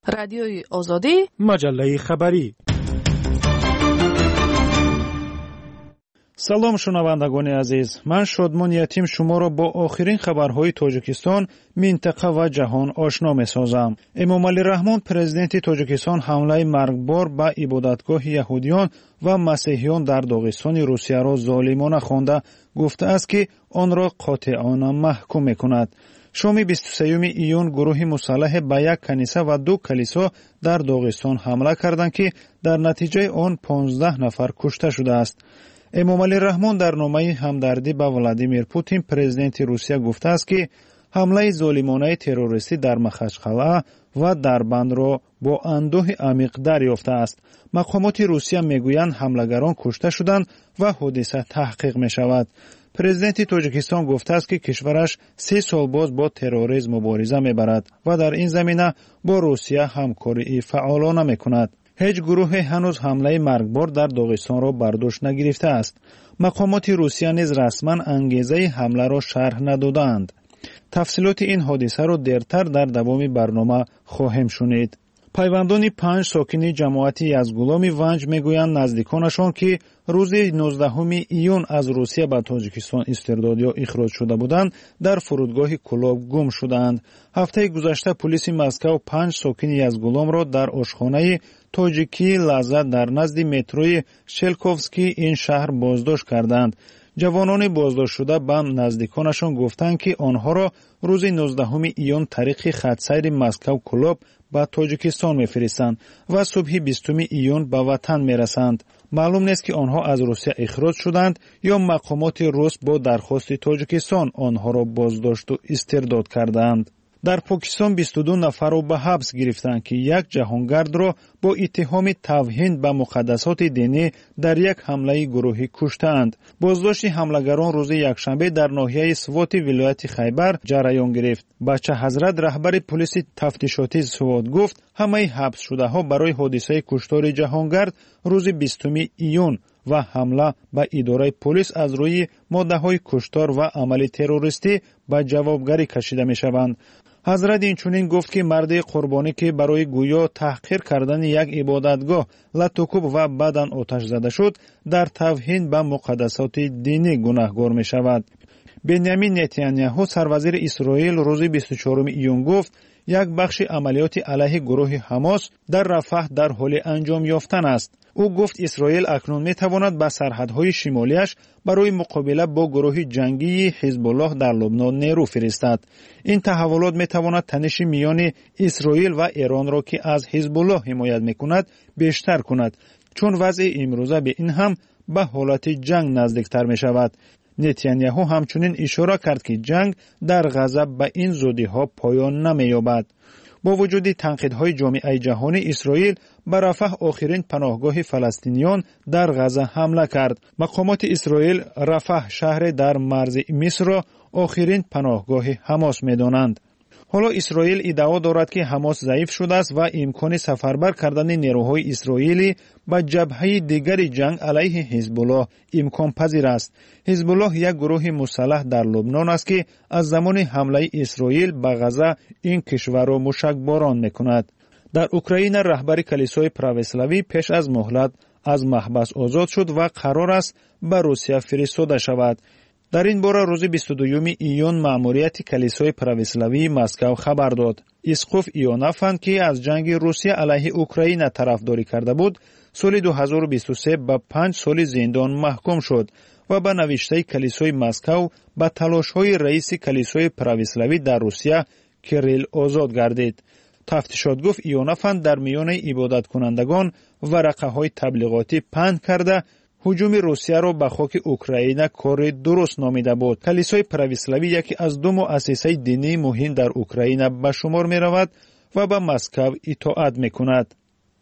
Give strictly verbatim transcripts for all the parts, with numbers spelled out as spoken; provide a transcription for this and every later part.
رادیوی آزادی، مجله خبری. سلام شنوندگان عزیز، من شادمان یتیم شما را با آخرین خبرهای تاجیکستان، منطقه و جهان آشنا می‌سازم. امامعلی رحمان پرزیدنت تاجیکستان حمله مرگبار به عبادتگاه یهودیان و مسیحیان در داغستان روسیه را ظالمانه خوانده گفته است که آن را قاطعانه محکوم می‌کند. شام بیست و سوم ایون گروه مسلح به یک کنیسه و دو کلیسا در داغستان حمله کردند که در نتیجه آن پانزده نفر کشته شده است. امامعلی رحمان در نامه همدردی به ولادیمیر پوتین پرزیدنت روسیه گفته است که حمله ظالمانه تروریستی در مخچقلعه و دربند را با اندوه عمیق دریافته است. مقامات روسیه میگویند حملگران کشته شدند و حادثه تحقیق می شود. پرزیدنت تاجیکستان گفته است که کشورش سه سال باز با تروریسم مبارزه میبرد و در این زمینه با روسیه همکاری فعالانه میکند. هیچ گروه هنوز حمله مرگبار در داغستان را برداشت نگرفته است. مقامات روسیه نیز رسما انگیزه حمله را شرح ندادند. تفصیلات این حادثه را دیرتر در دوام برنامه خواهیم شنید. پیوندان پنج ساکن جماعت یزدگولام ونج میگویند نزدیکانشان که روز نوزدهم ایون از روسیه به تاجیکستان استرداد یا اخراج شده بودند در فرودگاه کلاب گم شدند. هفته گذشته پلیس مسکو پنج ساکن یزدگولام را در آشخانه تاجیکی لحظه در نزد متروی شلکوفسکی این شهر بازداشت کردند. جوانان بازداشت شده به نزدیکانشان گفتند که آنها را روز نوزدهم ایون طریق خطسیر مسکو کلاب به تاجیکستان میفرستند و صبح بیستم ایون به وطن میرسند. معلوم نیست که آنها از روسیه اخراج شدند یا مقامات روس با درخواست تاجیکستان آنها را بازداشت و استرداد کردند. در پاکستان بیست و دو نفر را به حبس گرفتند که یک جهانگرد را با اتهام توهین به مقدسات دینی در یک حمله گروهی کشتند. بازداشت حملگران روز یکشنبه در ناحیه سوات ولایت خیبر جریان گرفت. بچه حضرت رهبر پلیس تفتیشاتی سوات گفت همه حبس شده ها برای حادثه کشتار جهانگرد روز بیستم ایون و حمله به اداره پلیس از روی ماده‌های کشتار و عمل تروریستی به جوابگری کشیده می‌شوند. حضرت اینچنین گفت که مرد قربانی که برای گویا تحقیر کردن یک عبادتگاه لطوکوب و بدن آتش زده شد در توهین به مقدسات دینی گناهکار می شود. بنیامین نتانیاهو سروزیر اسرائیل روز بیست و چهارم ایون گفت یک بخش عملیات علیه گروه حماس در رفح در حال انجام یافتن است. او گفت اسرائیل اکنون می تواند به سرحدهای شمالیش برای مقابله با گروه جنگی حزب الله در لبنان نیرو فرستد. این تحولات می تواند تنش میان اسرائیل و ایران را که از حزب الله حمایت می کند بیشتر کند، چون وضع امروزه به این هم به حالت جنگ نزدیکتر می شود. نتانیاهو همچنین اشاره کرد که جنگ در غزه به این زودی ها پایان نمی یابد. با وجود تنقیدهای جامعه جهانی، اسرائیل به رفح آخرین پناهگاه فلسطینیان در غزه حمله کرد. مقامات اسرائیل رفح شهر در مرز مصر را آخرین پناهگاه حماس می دانند. حالا اسرائیل ادعا دارد که حماس ضعیف شده است و امکان سفربر کردن نیروهای اسرائیلی به جبهه دیگر جنگ علیه حزب الله امکان پذیر است. حزب الله یک گروه مسلح در لبنان است که از زمان حمله اسرائیل به غزه این کشور را موشکباران می‌کند. در اوکراین رهبر کلیسای پراوسلاوی پیش از مهلت از محبس آزاد شد و قرار است به روسیه فرستاده شود. در این باره روز بیست و دوم ایون مأموریت کلیسای پراوسلاوی مسکو خبر داد. اسقف ایونافان که از جنگ روسیه علیه اوکراین طرفداری کرده بود، سال دو هزار و بیست و سه به پنج سال زندان محکوم شد و به نوشته کلیسای مسکو به تلاش‌های رئیس کلیسای پراوسلاوی در روسیه کریل آزاد گردید. تفتیشات گفت ایونافان در میان عبادت کنندگان ورقه‌های تبلیغاتی پهن کرده هجوم روسیه را به خاک اوکراین کار درست نامیده بود. کلیسای پراوسلاوی یکی از دو مؤسسه دینی مهم در اوکراین به شمار می رود و به مسکو اطاعت می کند.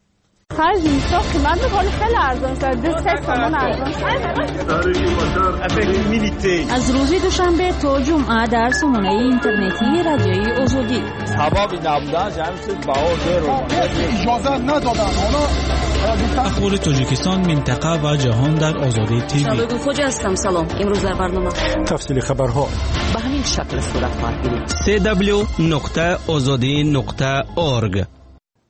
خرج میسا قیمت بخوری خیلی ارزان شد. دو سه تومان ارزان شد. از روز دوشنبه تا جمعه در سامانه اینترنتی رادیوی آزادی. هوا بی نبودن جمعیت باور رو اجازه ندادن. اخبار تاجیکستان، منطقه و جهان در آزادی تیوی. شباب خوج هستم. سلام. امروز در برنامه تفصیل خبرها به همین شکل صورت خواهد گرفت. دبلیو دبلیو دبلیو دات آزادی دات اورگ.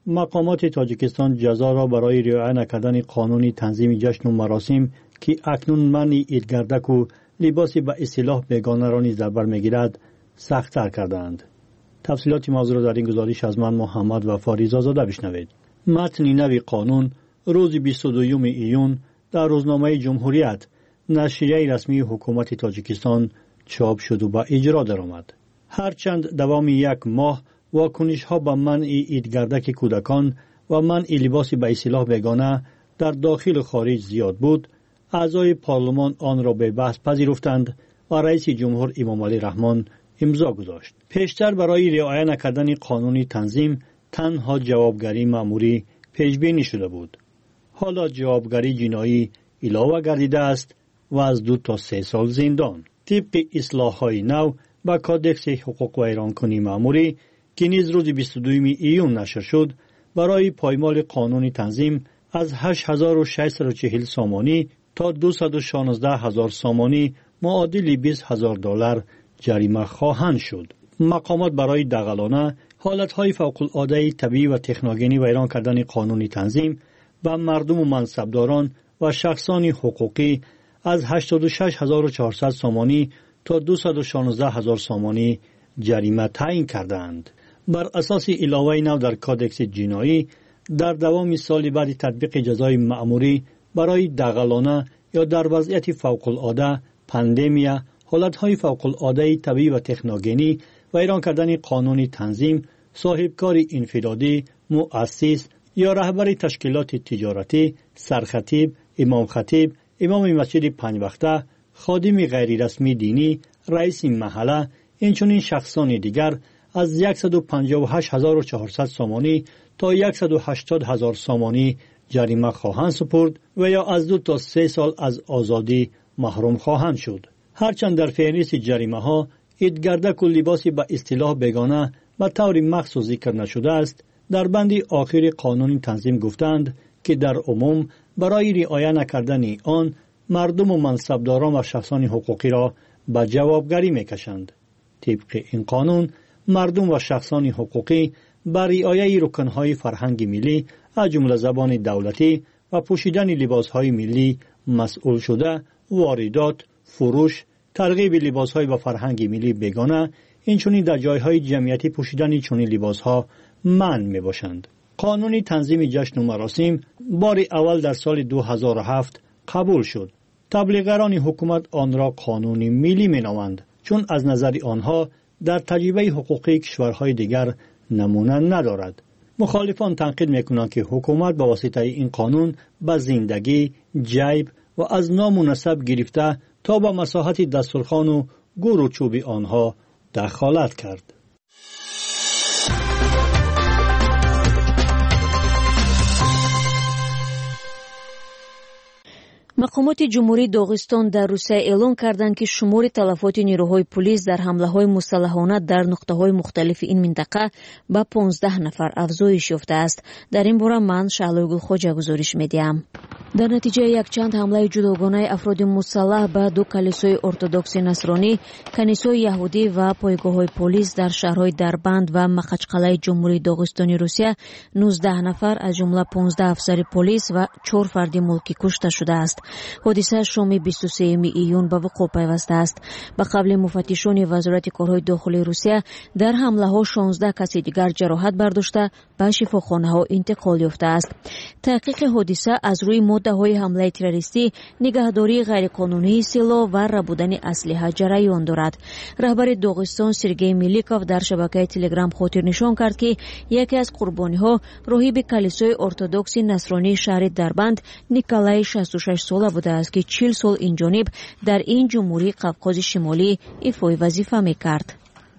مقامات تاجیکستان جزا را برای رعایت نکردن قانون تنظیم جشن و مراسم که اکنون منع عیدگردک و لباس به اصطلاح بیگانه را نیز در بر میگیرد سخت‌تر کردند. تفصیلات موضوع را در این گزارش از من محمد وفا رضازاده بشنوید. متن نوی قانون روز بیست و دوم ایون در روزنامه جمهوریت نشریه رسمی حکومت تاجیکستان چاپ شد و به اجرا درآمد. هرچند دوام یک ماه واکنش‌ها به منع عیدگردک کودکان و منع لباس به اصطلاح بیگانه در داخل و خارج زیاد بود، اعضای پارلمان آن را به بحث پذیرفتند و رئیس جمهور امامعلی رحمان امضا گذاشت. پیشتر برای رعایت نکردن قانون تنظیم تنها جوابگری مأموری پیش بینی شده بود. حالا جوابگری جنایی علاوه گردیده است و از دو تا سه سال زندان. طبق اصلاح‌های نو با کادکس حقوق و ویرانکنی مأموری که نیز روز بیست و دوم ایون نشر شد، برای پایمال قانون تنظیم از هشت هزار و ششصد و چهل سامانی تا دویست و شانزده هزار سامانی معادل بیست هزار دلار جریمه خواهند شد. مقامات برای دغلانه، حالتهای فوق العاده طبیعی و تکنوگنی ویران کردن قانون تنظیم و مردم و منصبداران و شخصان حقوقی از هشتاد و شش هزار و چهارصد سامانی تا دویست و شانزده هزار سامانی جریمه تعیین کردند. بر اساس علاوه نو در کادکس جنایی، در دوام سال بعد تطبیق جزای مأموری برای دغلانه یا در وضعیت فوق العاده، پاندمیا، حالتهای فوق العاده طبیعی و تکنوگنی ویران کردن قانون تنظیم، صاحبکار انفرادی، مؤسس یا رهبر تشکیلات تجارتی، سرخطیب، امام خطیب، امام مسجد پنج وقته، خادم غیر رسمی دینی، رئیس محله، اینچنین شخصان دیگر از صد و پنجاه و هشت هزار و چهارصد سامانی تا صد و هشتاد هزار سامانی جریمه خواهند سپرد و یا از دو تا سه سال از آزادی محروم خواهند شد. هرچند در فهرست جریمه ها عیدگردک و لباس به اصطلاح بیگانه به طور مخصوص ذکر نشده است، در بند آخر قانون تنظیم گفتند که در عموم برای رعایت نکردن آن مردم و منصبداران و شخصان حقوقی را به جوابگری میکشند. طبق این قانون مردم و شخصان حقوقی بر رعایت رکنهای فرهنگ ملی از جمله زبان دولتی و پوشیدن لباسهای ملی مسئول شده، واردات، فروش، ترغیب لباسهای و فرهنگ ملی بیگانه، اینچنین در جایهای جمعیتی پوشیدن چنین لباسها منع میباشند. قانون تنظیم جشن و مراسم بار اول در سال دو هزار و هفت قبول شد. تبلیغگران حکومت آن را قانون ملی مینامند، چون از نظر آنها در تجربه حقوقی کشورهای دیگر نمونه ندارد. مخالفان تنقید میکنند که حکومت با واسطه این قانون به زندگی، جیب و از نام و نسب گرفته تا به مساحت دسترخوان و گور و چوب آنها دخالت کرد. مقامات جمهوری داغستان در روسیه اعلام کردند که شمار تلفات نیروهای پلیس در حمله‌های مسلحانه در نقطه‌های مختلف این منطقه به پانزده نفر افزایش یافته است. در این باره من شعله گلخوجه گزارش می‌دهم. در نتیجه یک چند حمله جداگانه افراد مسلح به دو کلیسای ارتدوکس نصرانی، کنیسای یهودی و پایگاه‌های پلیس در شهرهای دربند و مخچقلعه جمهوری داغستان روسیه، نوزده نفر از جمله پانزده افسر پلیس و چهار فرد ملکی کشته شده است. حادثه شام بیست و سوم ایون به وقوع پیوسته است. به قبل مفتشان وزارت کارهای داخلی روسیه در حمله ها شانزده کس دیگر جراحت برداشته به شفاخانه ها انتقال یافته است. تحقیق حادثه از روی ماده های حمله تروریستی، نگهداری غیرقانونی سلاح و ربودن اسلحه جریان دارد. رهبر داغستان سرگئی میلیکوف در شبکه تلگرام خاطر نشان کرد که یکی از قربانی ها راهب کلیسای ارتدوکس نصرانی شهر دربند نیکولای شصت و شش ساله بوده است که چهل سال این جانب در این جمهوری قفقاز شمالی ایفای وظیفه میکرد.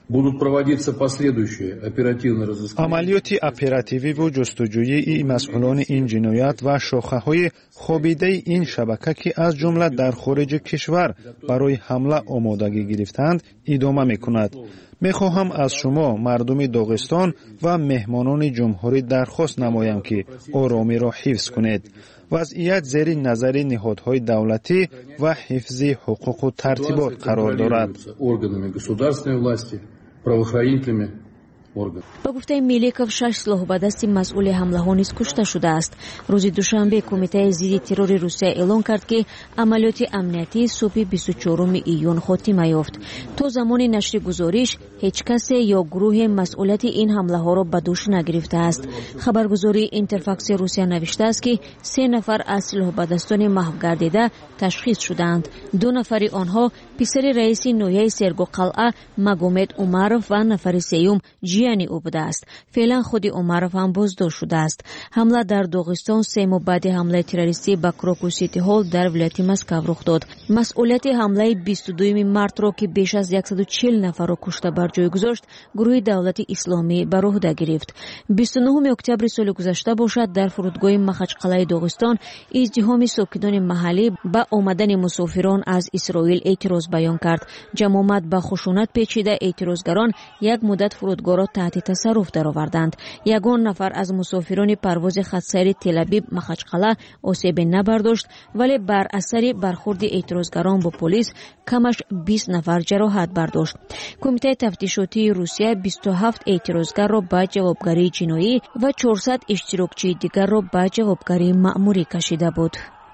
عملیات اپراتیوی و جستجویی مسئولان این جنایت و شاخه‌های خوابیده این شبکه که از جمله در خارج کشور برای حمله آمادگی گرفتند ادامه می‌کند. می‌خواهم از شما مردم داغستان و مهمانان جمهوری درخواست نمایم که آرامی را حفظ کنید. وضعیت زیر نظر نهادهای دولتی و حفظ حقوق و ترتیبات قرار دارد. با گفته میلیکوف شش سلاح به دست مسئول حمله ها نیز کشته شده است. روز دوشنبه کمیته ضد ترور روسیه اعلام کرد که عملیات امنیتی صبح بیست و چهارم ایون خاتمه یافت. تا زمان نشر گزارش هیچ کس یا گروه مسئولیت این حمله ها را به دوش نگرفته است. خبرگزاری اینترفاکس روسیه نوشته است که سه نفر از سلاح به دستان محو گردیده تشخیص شدند. دو نفر آنها پسر رئیس نویه سرگو قلعه مگومد عمرов و نفر سیوم جیانی او بوده است. فعلا خود عمرов هم بازداشت شده است. حمله در داغستان سه ماه بعد حمله تروریستی به کراکو سیتی هال در ولایت مسکو رخ داد. مسئولیت حمله بیست و دو مارس را که بیش از صد و چهل نفر را کشته بر جای گذاشت گروه دولت اسلامی بر عهده گرفت. بیست و نه اکتبر سال گذشته باشد در فرودگاه مخچقلعه داغستان ازدحام ساکنان محلی با آمدن مسافران از اسرائیل اعتراض بیان کرد. جماعت با خشونت پیچیده اعتراضگران یک مدت فرودگاه را تحت تصرف درآوردند. یگان نفر از مسافران پرواز خط‌سیر تل‌آویو مخچقلعه آسیب نبرداشت ولی بر اثر برخورد اعتراضگران با پلیس کمش بیست نفر جراحت برداشت. کمیته تفتیشاتی روسیه بیست و هفت اعتراضگر را به جوابگری جنایی و چهارصد اشتراکچی دیگر را به جوابگری مأموری کشیده بود.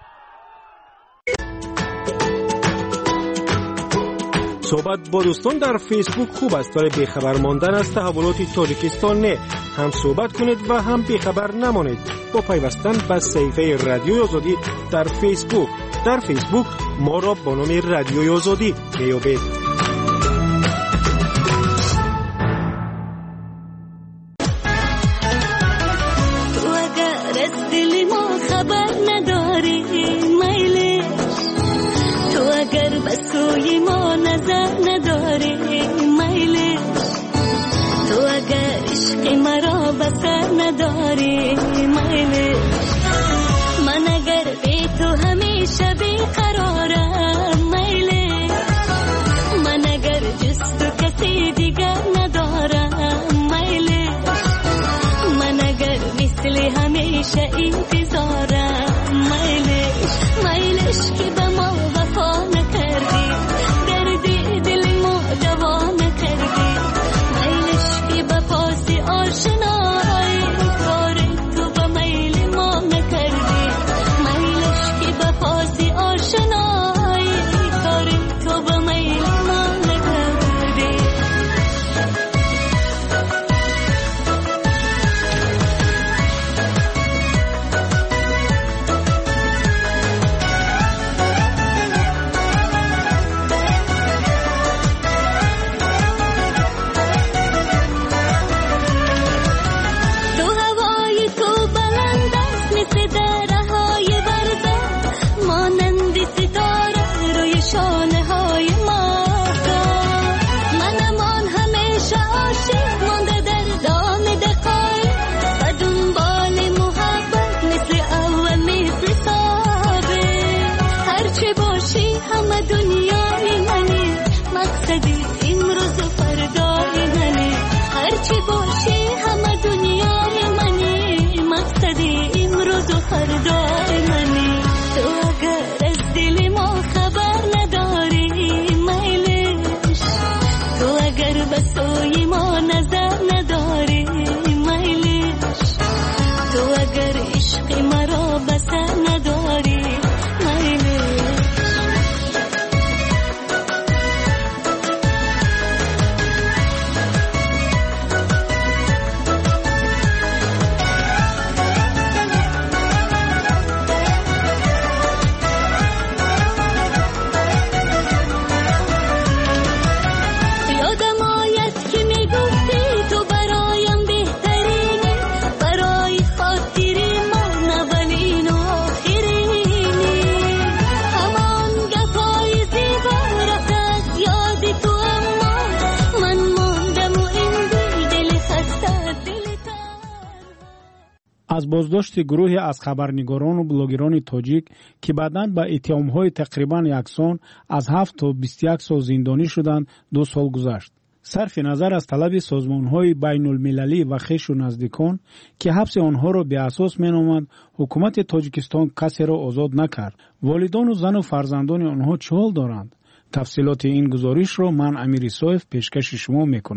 صحبت با دوستان در فیسبوک خوب است ولی بیخبر ماندن از تحولات تاجیکستان نه. هم صحبت کنید و هم بیخبر نمانید با پیوستن به صفحه رادیوی آزادی در فیسبوک. در فیسبوک ما را با نام رادیوی آزادی میابید. سوی ما نظر نداری میلی تو اگر عشق مرا بسر نداری میلی من اگر بی تو همیشه بیقرارم میلی من اگر جز تو کسی دیگر ندارم میلی من اگر مثل همیشه انتظارم میلی میلیش که به ما وفا نکردی دردی دل ما دوا نکردی میلش که به پاس آشنایی کار تو به میل ما نکردی میلش که به پاس آشنایی کار تو به میل ما نکردی از بازداشت گروهی از خبرنگاران و بلاگران تاجیک که بعداً با اتهام‌های تقریباً یکسان از هفت تا بیست و یک سال زندانی شدند دو سال گذشت. صرف نظر از طلب سازمان‌های بین‌المللی و خویش و نزدیکان که حبس آنها را به اساس می‌نامند، حکومت تاجیکستان کسی را آزاد نکرد. والدان و زن و فرزندان آنها چه حال دارند؟ تفصیلات این گزارش را من امیر صایف پیشکش شما می‌کنم.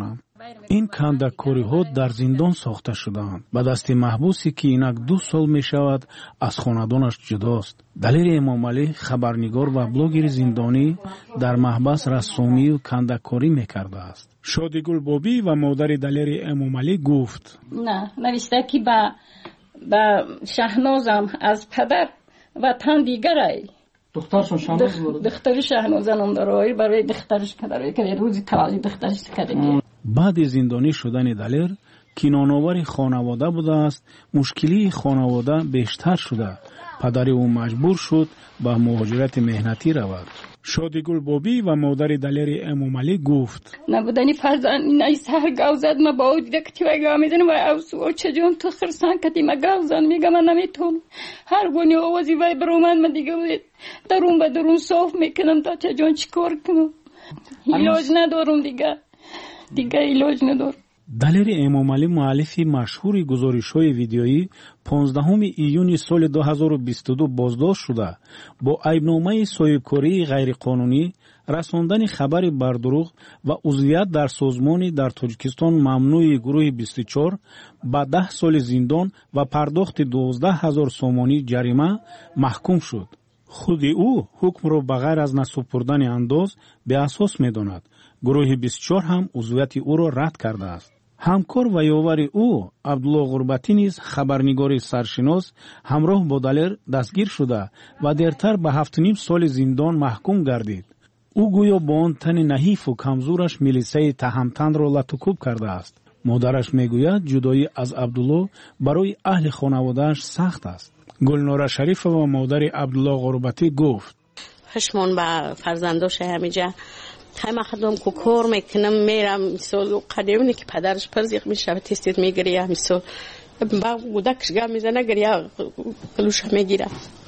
این کندک‌کاری‌ها در زندان ساخته شده‌اند. به دست محبوسی که اینک دو سال می‌شود از خاندانش جداست. دلیر امامعلی خبرنگار و بلاگر زندانی در محبس رسامی و کندک‌کاری می‌کرده است. شادیگل بابی و مادر دلیر امامعلی گفت: نه، نوشته که با با شهنازم از پدر و تن دیگره. دخترشون شهناز بود. دختر شهناز نام داره، برای دخترش کداره که روزی تولد دخترش کرده. بعد زندانی شدن دلیر که نانآور خانواده بوده است، مشکلی خانواده بیشتر شده. پدر او مجبور شد به مهاجرت مهنتی رود. شادیگل بابی و مادر دلیر امامعلی گفت: نبودنی فرزند نای سر گاو زد، ما با او دیده که توی گاو میزنم و او چجون تو خرسان کتی ما گاو زن میگم من نمیتونم. هر گونی آوازی وای برومن من دیگه درون به درون صاف میکنم تا چجون چیکار کنم. علاج ندارم دیگه. دیگه علاج ندارم. دلیر امامعلی مؤلف مشهور گزارش‌های ویدیویی پانزدهم ایون سال دو هزار و بیست و دو بازداشت شده با عیبنامه صاحبکاری غیرقانونی، رساندن خبر بر دروغ و عضویت در سازمانی در تاجیکستان ممنوع گروه بیست و چهار با ده سال زندان و پرداخت دوازده هزار سومانی جریمه محکوم شد. خود او حکم را بغیر از نسپردن انداز به اساس می‌داند. گروه بیست و چهار هم عضویت او را رد کرده است. همکار و یاور او عبدالله غربتی نیز خبرنگار سرشناس همراه با دلیر دستگیر شده و دیرتر به هفت و نیم سال زندان محکوم گردید. او گویا با آن تن نحیف و کمزورش ملیسه تهمتن را لطکوب کرده است. مادرش میگوید جدایی از عبدالله برای اهل خانواده‌اش سخت است. گلنار شریف و مادر عبدالله غربتی گفت: پشمان با فرزنداش همیجا تایم خودم کو کار میکنم میرم مثلا قدیمی که پدرش پرزیق میشه تستید میگیره مثلا با بودکش گام میزنه گریا کلوش میگیره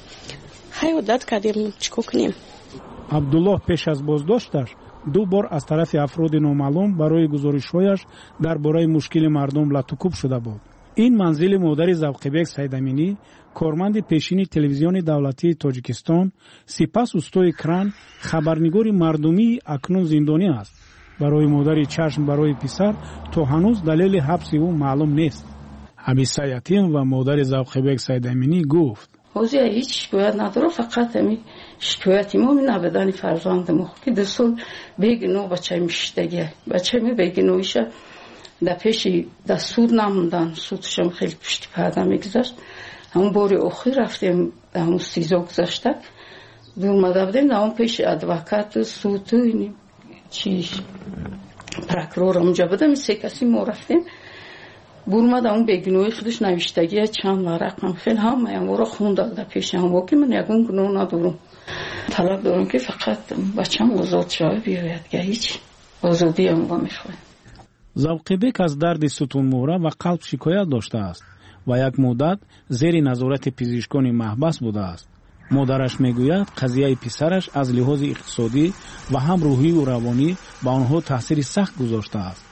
خیلی داد کردیم چیکار کنیم. عبدالله پیش از بازداشتش دو بار از طرف افراد نامعلوم برای گزارش‌هایش درباره مشکل مردم لطکوب شده بود. این منزل مادر ذوقی‌بک سیدامینی، کارمند پیشین تلویزیون دولتی تاجیکستان، سپس استاد کران، خبرنگار مردمی اکنون زندانی است. برای مادر چشم برای پسر تا هنوز دلیل حبس او معلوم نیست. حبیسه یتیم و مادر ذوقی‌بک سیدامینی گفت: حوزه هیچ شکایت نداره، فقط همی شکایتی ما می نبودن فرزند ما که دو سال بگنو بچه میشتگه بچه می بگنویشه در پیشی در سود نموندن، سودشم خیلی پشتی پرده میگذاشت. همون باری اخیر رفتیم در همون سیزا گذاشته برمده بودیم در همون پیش ادوکات سود اینیم چیش پرکرور همونجا بودم سه کسی ما رفتیم برمده همون بگنوی خودش نوشتگی چند ورق هم خیلی هم هم را خوندن در پیش هم واقعی من یکون گناه ندارم. طلب دارم که فقط بچه هم آزاد شای بیاید که هیچ آزادی هم با میخواه. ذوقی‌بک از درد ستون مهره و قلب شکایت داشته است و یک مدت زیر نظارت پزشکان محبس بوده است. مادرش میگوید قضیه پسرش از لحاظ اقتصادی و هم روحی و روانی به آنها تاثیر سخت گذاشته است.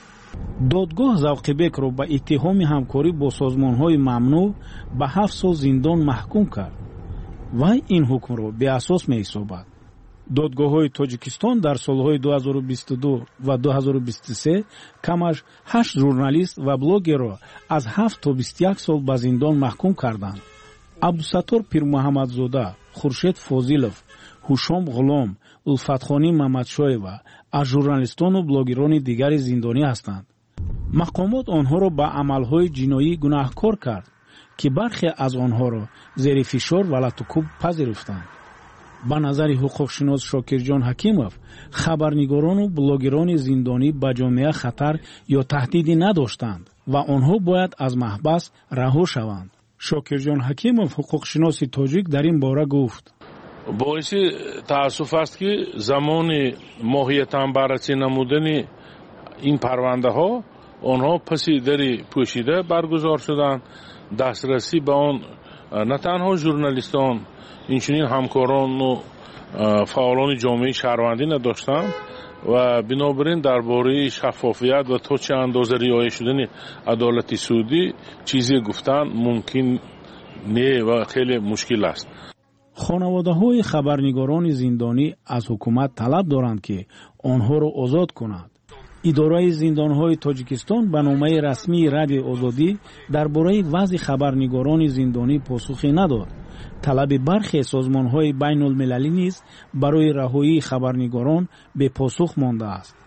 دادگاه ذوقی‌بک را به اتهام همکاری با سازمان‌های ممنوع به هفت سال زندان محکوم کرد و این حکم را به اساس می‌حسابد. دادگاه‌های تاجیکستان در سال‌های دو هزار و بیست و دو و دو هزار و بیست و سه کمش هشت ژورنالیست و بلاگر را از هفت تا بیست و یک سال به زندان محکوم کردند. عبدالستار پیرمحمدزاده، خورشید فاضلов، هوشام غلام، الفتخانی محمدشایوا از ژورنالیستان و بلاگران دیگر زندانی هستند. مقامات آنها را به عمل‌های جنایی گناهکار کرد که برخی از آنها را زیر فشار و لطکوب پذیرفتند. به نظر حقوقشناس شاکرجان حکیموف خبرنگاران و بلاگران زندانی به جامعه خطر یا تهدیدی نداشتند و آنها باید از محبس رها شوند. شاکرجان حکیموف حقوقشناس تاجیک در این باره گفت: باعث تأسف است که زمان ماهیتاً بررسی نمودن این پرونده ها آنها پسی در پوشیده برگزار شدند. دسترسی به آن نه تنها ژورنالیستان اینچنین همکاران و فعالان جامعه شهروندی نداشتند و بنابراین درباره شفافیت و تا چه اندازه رعایت شدن عدالت سودی چیزی گفتن ممکن نه و خیلی مشکل است. خانواده‌های خبرنگاران زندانی از حکومت طلب دارند که آنها را آزاد کند. اداره زندانهای تاجیکستان به نامه رسمی رادیو آزادی درباره وضع خبرنگاران زندانی پاسخی نداد. طلب برخی سازمانهای بین المللی نیز برای رهایی خبرنگاران به پاسخ مانده است.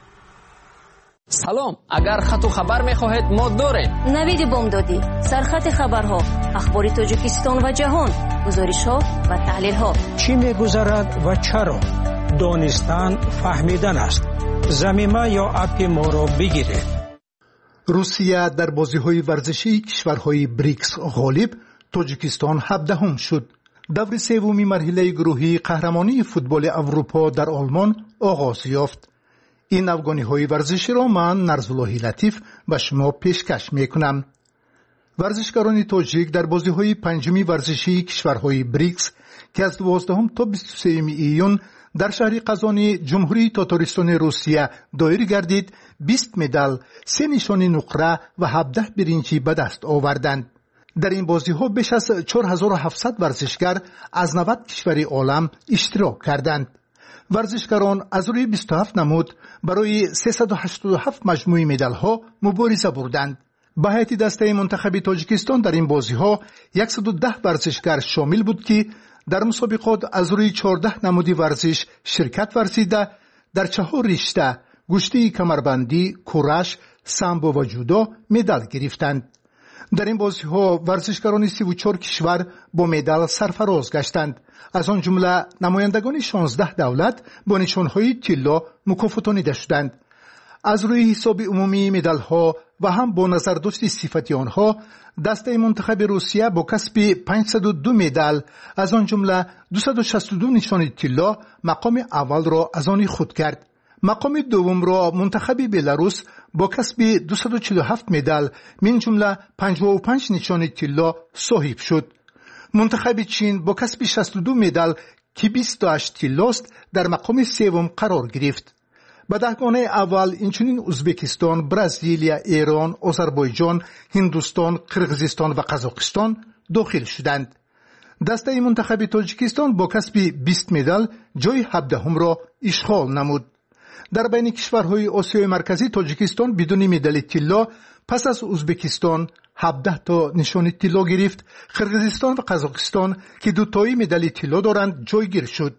سلام، اگر خط و خبر می‌خواهید ما داریم. نوید بامدادی، سرخط خبرها، اخبار تاجیکستان و جهان، گزارش‌ها و تحلیل‌ها. چی می‌گذرد و چرا؟ دانستن فهمیدن است. زمینه یا اپ ما را بگیرید. روسیه در بازی‌های ورزشی کشورهای بریکس غالب، تاجیکستان هفدهم شد. دور سوم مرحله گروهی قهرمانی فوتبال اروپا در آلمان آغاز یافت. این افغانی‌های ورزشی را من نرزاللهی لطیف به شما پیشکش می‌کنم. ورزشکاران تاجیک در بازی‌های پنجمی ورزشی کشورهای بریکس که از دوازدهم تا بیست و سوم ایون در شهر قزانی جمهوری تاتارستان روسیه دایر گردید، بیست مدال، سه نشان نقره و هفده برنجی به دست آوردند. در این بازی‌ها بیش از چهار هزار و هفتصد ورزشکار از نود کشور عالم اشتراک کردند. ورزشکاران از روی بیست و هفت نمود برای سیصد و هشتاد و هفت مجموعه مدال‌ها مبارزه بردند. به هیئت دسته منتخب تاجیکستان در این بازی‌ها صد و ده ورزشکار شامل بود که در مسابقات از روی چهارده نمودی ورزش شرکت ورزیده در چهار رشته گشتی کمربندی، کورش، سامبو و جودو مدال گرفتند. در این بازی‌ها ورزشکاران سی و چهار کشور با مدال سرفراز گشتند. از آن جمله نمایندگان شانزده دولت با نشانهای طلا مکافاتانیده شدند. از روی حساب عمومی مدال‌ها و هم با نظرداشت صفتی آنها، دسته منتخب روسیه با کسب پانصد و دو مدال از آن جمله دویست و شصت و دو نشان طلا مقام اول را از آن خود کرد. مقام دوم را منتخب بلاروس با کسب دویست و چهل و هفت مدال من جمله پنجاه و پنج نشان طلا صاحب شد. منتخب چین با کسب شصت و دو مدال که بیست و هشت طلاست در مقام سوم قرار گرفت. به دهگانه اول اینچنین ازبکستان، برزیلیا، ایران، آذربایجان، هندوستان، قرقیزستان و قزاقستان داخل شدند. دسته منتخب تاجیکستان با کسب بیست مدال جای هفدهم را اشغال نمود. در بین کشورهای آسیای مرکزی تاجیکستان بدون مدال طلا پس از ازبکستان هفده تا نشان طلا گرفت. قرقیزستان و قزاقستان که دو تایی مدال طلا دارند جایگیر شد.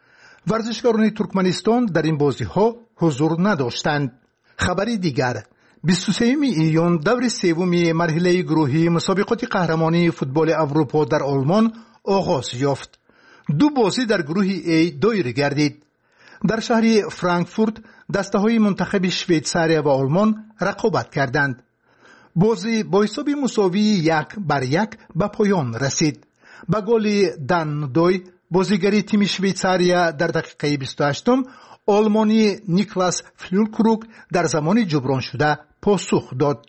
ورزشکاران ترکمنستان در این بازی‌ها حضور نداشتند. خبری دیگر، بیست و سوم ایون دور سوم مرحله گروهی مسابقات قهرمانی فوتبال اروپا در آلمان آغاز یافت. دو بازی در گروه ای دایر گردید. در شهر فرانکفورت دسته‌های منتخب شویتزاریا و آلمان رقابت کردند. بازی با حساب مساوی یک بر یک به پایان رسید. با گل دان دوی بازیگری تیم شویتزاریا در دقیقه بیست و هشتم آلمانی نیکلاس فیولکروک در زمان جبران شده پاسخ داد.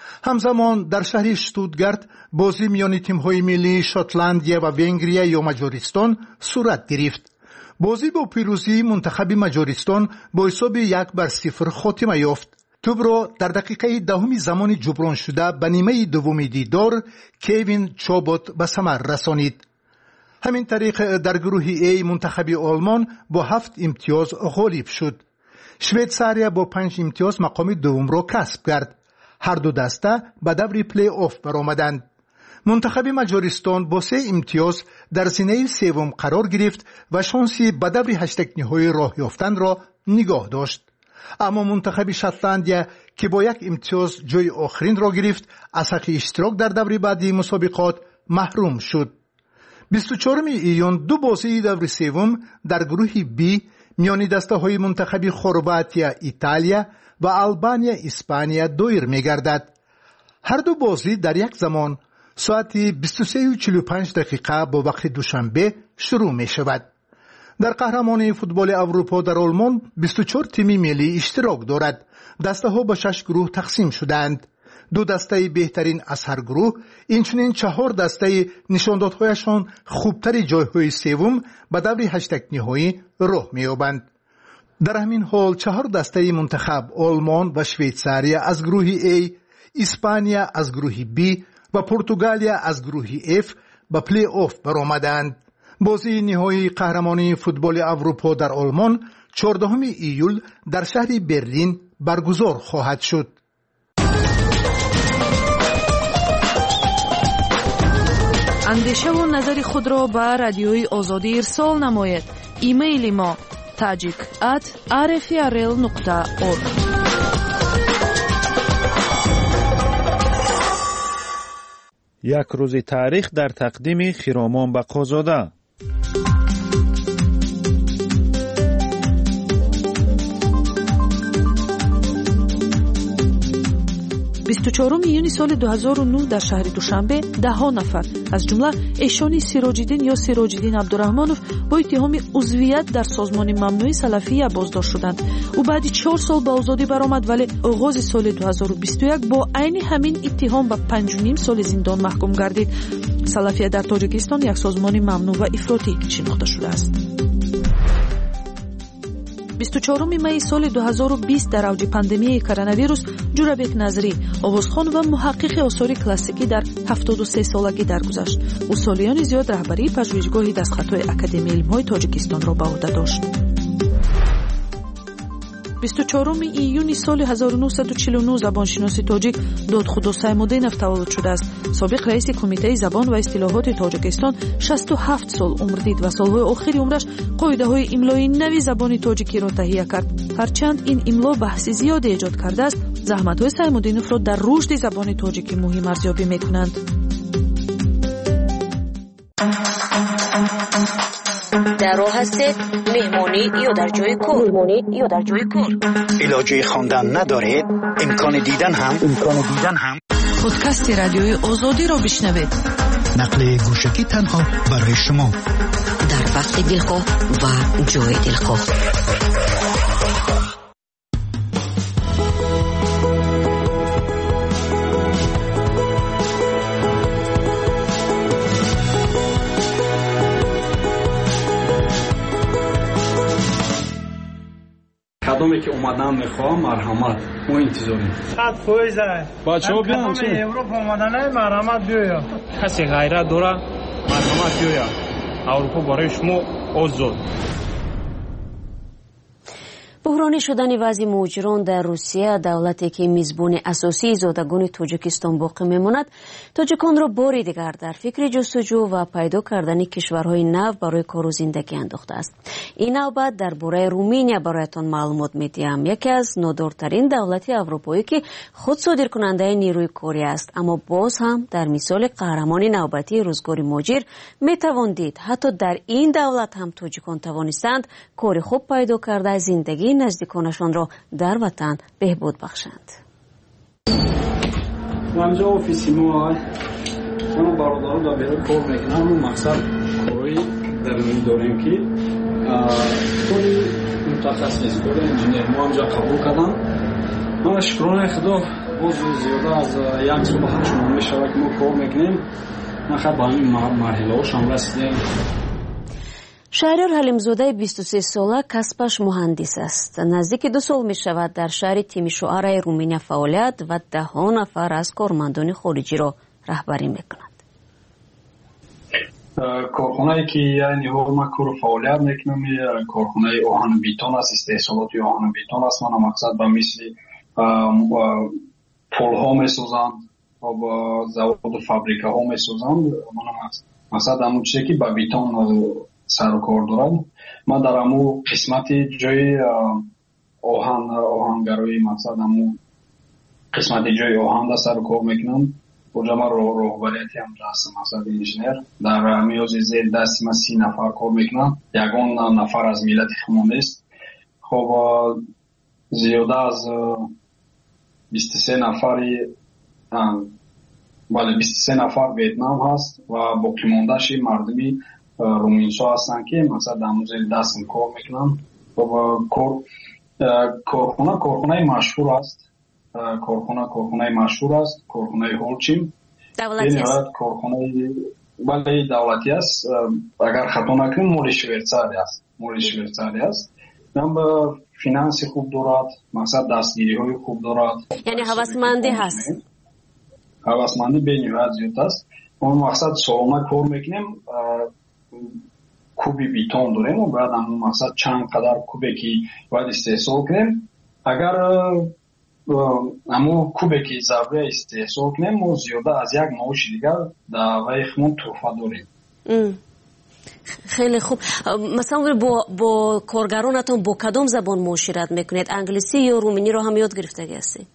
همزمان در شهر اشتوتگارت بازی میان تیم‌های ملی شاتلندیا و ونگریا یا مجارستان صورت گرفت. بازی با پیروزی منتخب مجارستان با حساب یک بر صفر خاتمه یافت. توپ را در دقیقه دهم زمان جبران شده به نیمه دوم دیدار کوین چابوت به ثمر رسانید. همین طریق در گروه ای منتخب آلمان با هفت امتیاز غالب شد. شویتزاریا با پنج امتیاز مقام دوم را کسب کرد. هر دو دسته به دور پلی آف برآمدند. منتخب مجارستان با سه امتیاز در زینه سوم قرار گرفت و شانسی به دور هشتگ نهایی راه یافتن را نگاه داشت. اما منتخب شاتلندیا که با یک امتیاز جای آخرین را گرفت از حق اشتراک در دور بعدی مسابقات محروم شد. بیست و چهارم ایون دو بازی دور سوم در گروه بی میان دسته های منتخب کرواتی ایتالیا و آلبانیا اسپانیا دایر می‌گردد. هر دو بازی در یک زمان ساعت بیست و سه و چهل و پنج دقیقه با وقت دوشنبه شروع می شود. در قهرمانی فوتبال اروپا در آلمان بیست و چهار تیم ملی اشتراک دارد. دسته ها به شش گروه تقسیم شدند. دو دسته بهترین از هر گروه، اینچنین چهار دسته نشاندادهایشان خوبتر جایهای سوم به دور هشتگ نهایی راه می‌یابند. در همین حال چهار دسته منتخب آلمان و شویتزاریا از گروه A، اسپانیا از گروه B و پرتغالیا از گروه F به پلی آف برآمدند. بازی نهایی قهرمانی فوتبال اروپا در آلمان چهاردهم ایول در شهر برلین برگزار خواهد شد. اندیشه و نظر خود را به رادیوی آزادی ارسال نمایید. ایمیل ما tajik at r f r l nokta org. یک روز تاریخ در تقدیم خرامان بقازاده. بیست و چهارم ایونی سال دو هزار و نه در شهر دوشنبه ده نفر از جمله ایشانی سیراج‌الدین یا سیراج‌الدین عبدالرحمانов با اتهام عضویت در سازمان ممنوع سلفیه بازداشت شدند. او بعد چهار سال به آزادی برآمد ولی آغاز سال دو هزار و بیست و یک با عین همین اتهام به پنج و نیم سال زندان محکوم گردید. سلفیه در تاجیکستان یک سازمان ممنوع و افراطی شناخته شده است. بیست و چهارم می سال دو هزار و بیست در اوج پاندمی کرونا ویروس جورابک نظری آوازخوان و محقق آثار کلاسیکی در هفتاد و سه سالگی درگذشت. او سالیان زیاد رهبری پژوهشگاه دستخط‌های اکادمی علم‌های تاجیکستان را به عهده داشت. بیست و چهارم ایونی سال هزار و نهصد و چهل و نه زبانشناسی تاجیک دادخدا سیمودینов تولد شده است. سابق رئیس کمیته زبان و اصطلاحات تاجیکستان شصت و هفت سال عمر دید و سالهای آخری عمرش قاعده‌های املایی نوی زبان تاجیکی را تهیه کرد. هرچند این املا بحث زیادی ایجاد کرده است، زحمت‌های سیمودینov را در رشد زبان تاجیکی مهم ارزیابی می‌کنند. در راه هستید مهمانی یا در جای کار مهمانی یا در جای کار علاجه خواندن ندارید امکان دیدن هم امکان دیدن هم پادکست رادیوی آزادی را بشنوید. نقل گوشکی تنها برای شما در وقت دلخواه و جای دلخواه. کدومی که اومدن میخوام مرحمت ما انتظاریم. صد فویز بچه‌ها بیان چه؟ اروپا اومدن مرحمت بیایا. کسی غیرت داره مرحمت بیایا. اروپا برای شما آزاد. بحرانی شدن وضع مهاجران در روسیه، دولتی که میزبان اساسی زادگان تاجیکستان باقی میماند، تاجیکان را باری دیگر در فکر جستجو و پیدا کردن کشورهای نو برای کار و زندگی انداخته است. این نوبت درباره رومانیا برایتان معلومات میدیم. یکی از نادارترین دولت اروپایی که خود صادر کننده نیروی کاری است، اما باز هم در مثال قهرمانی نوبتی روزگار مهاجر میتوان دید حتی در این دولت هم تاجیکان توانستند کار خوب پیدا کرده زندگی نزدیکانشان را در وطن بهبود بخشند. اینجا آفیس ما من برادران در بیرون کار میکنم و مقصد کاری در این داریم که کاری متخصص کاری انجینیر ما اینجا قبول کردم. من شکرانه خدا باز زیاده از یک سال هشت ماه میشود که ما کار میکنیم. من خیلی با این مرحله هاشم رسیدیم. شهریار حلیمزاده بیست و سه ساله کسبش مهندس است. نزدیک دو سال می شود در شهر تیمیشواره رومانیا فعالیت و ده ها نفر از کارمندان خارجی را رهبری می کند. کارخانه‌ای که یعنی ما کار فعالیت میکنم کارخانه آهن بیتون است، استحصالات آهن بیتون است. من مقصد به مثل پل ها میسازند و با زواد و فابریکه ها میسازند. من مقصد همون چیزی که با بیتون سر و کار دارم. من در همون قسمت جای آهن آهنگرایی مقصد همون قسمت جای آهن در سر و کار میکنم. اونجا من رهبریتی هم هستم مقصد انجینیر. در میازی زیر دستی من سی نفر کار میکنم. یگان نفر از ملت خمانه است. خب زیاده از بیست و سه نفری بله بیست و سه نفر ویتنام هست و باقی مانده‌اش مردمی رومینسا هستن که مثلا در موزه دستم کار میکنم. و کارخونه کارخونه مشهور است. کارخونه کارخونه مشهور است. کارخونه هولچیم دولتی است. کارخونه بله دولتی است. اگر خطا نکنم مال شویتزاری است. مال شویتزاری است. من با فینانس خوب دارد. مثلا دستگیری های خوب دارد. یعنی هوسمندی هست. هوسمندی به نیویت زیاد است. ما مقصد سالانه کار میکنیم. کوبی بیتون داریم و بعد هم مقصد چند قدر کوبی که باید استحصال کنیم агар аммо кубеки забре истеҳсол кунем мо зиёда аз як маоши дигар дар вайхмон туҳфа дорем. خیلی خوب. مثلا با با کارگرانتون با کدام زبان معاشرت میکنید؟ انگلیسی یا رومانی رو هم یاد گرفته هستی؟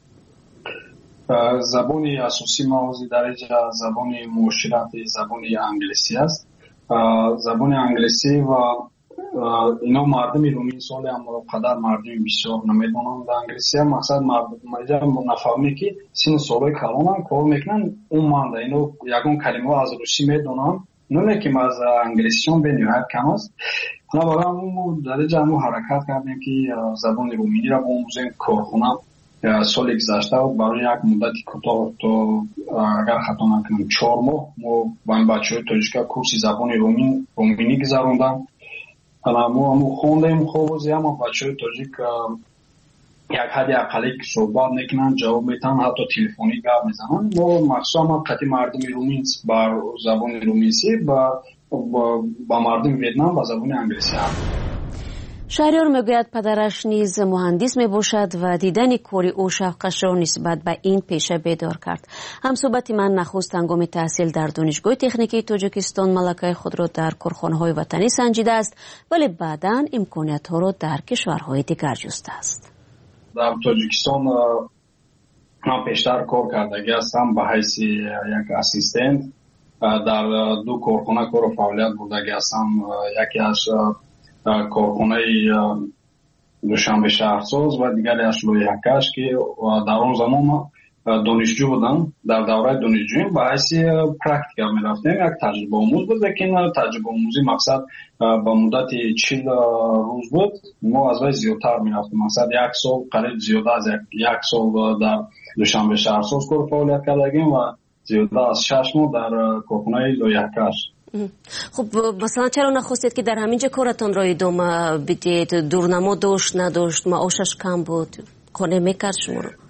زبان اساسی ما از درجه زبان معاشرت زبان انگلیسی است. زبان انگلیسی و اینا مردم رومی سال هم قدر مردم بسیار نمیدونن در انگلیسی هم مقصد مردم نفهمی که سین سالای کلان کار میکنن اون مانده اینو یکون کلمه از روسی میدونن نونه که ما از انگلیسیون به نهایت کم است. بنابراین ما درجه همو حرکت کردیم که زبان رومینی را بآموزیم. کارخانه سال گذشته برای یک مدت کوتاه تا اگر خطا نکنم چهار ماه ما با این بچه‌های تاجیک کورس زبان رومین رومینی گذروندم. ما همو خوندیم خوب اما بچه‌های تاجیک یک حدی اقلی که صحبت میکنن جواب میتن حتی تلفنی گپ میزنن. ما مخصوصا ما قطعی مردم رومین بر زبان رومینسی با با مردم ویتنام با زبان انگلیسی هم. شهریار میگوید پدرش نیز مهندس میباشد و دیدن کاری او شوقش را نسبت به این پیشه بیدار کرد. همصحبت من نخست هنگام تحصیل در دانشگاه تکنیکی تاجیکستان ملکه خود را در کارخانه‌های وطنی سنجیده است ولی بعداً امکانیت‌ها را در کشورهای دیگر جسته است. در تاجیکستان من پیشتر کار کردگی هستم به حیث یک اسیستنت در دو کارخانه کار و فعالیت بودگی هستم. یکی از کارخانه دوشنبه شهرساز و دیگری از لویحکش که در اون زمان دانشجو بودم. در دوره دانشجویی به حیث پرکتیکا می رفتیم. یک تجربه آموز بود لیکن تجربه آموزی مقصد با مدت چهل روز بود. ما از وی زیادتر می رفتیم. مقصد یک سال قریب زیاده از یک سال در دوشنبه شهرساز کار فعالیت کردیم و زیاده از شش ماه در کارخانه لویحکش. خب مثلا چرا نخواستید که در همینجا کارتان را ادامه بدید؟ دورنما داشت نداشت؟ معاشش کم بود؟ کنه میکرد شما رو؟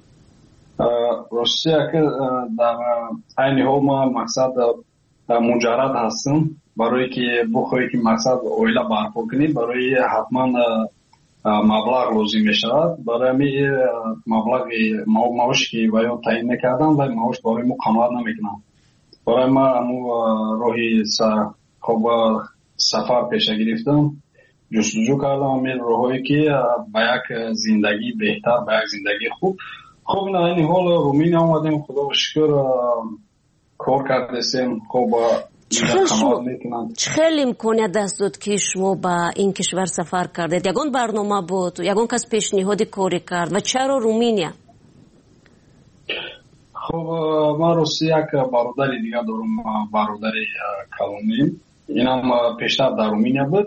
راستی که در این حال ما مقصد مجرد هستم برای که بخواهی که مقصد اویلا برپا کنی برای حتما مبلغ لازم می شود. برای می مبلغ معاش که باید تعیین میکردم و معاش برای ما قناعت نمیکنم. برای ما همو راهی خوب سفر پیش گرفتم جستجو کردم امید راهی که با یک زندگی بهتر با یک زندگی خوب خوب این این حال رومینی آمدیم. خدا و شکر کار کردیم. خوب خیلی امکانیت دست داد که شما با این کشور سفر کردید؟ یگان برنامه بود؟ یگان کس پیشنهاد کاری کرد؟ و چرا رومینیا؟ خب من راستی یک برادر دیگه دارم، برادر کلونی. اینم پیشتر در رومینیا بود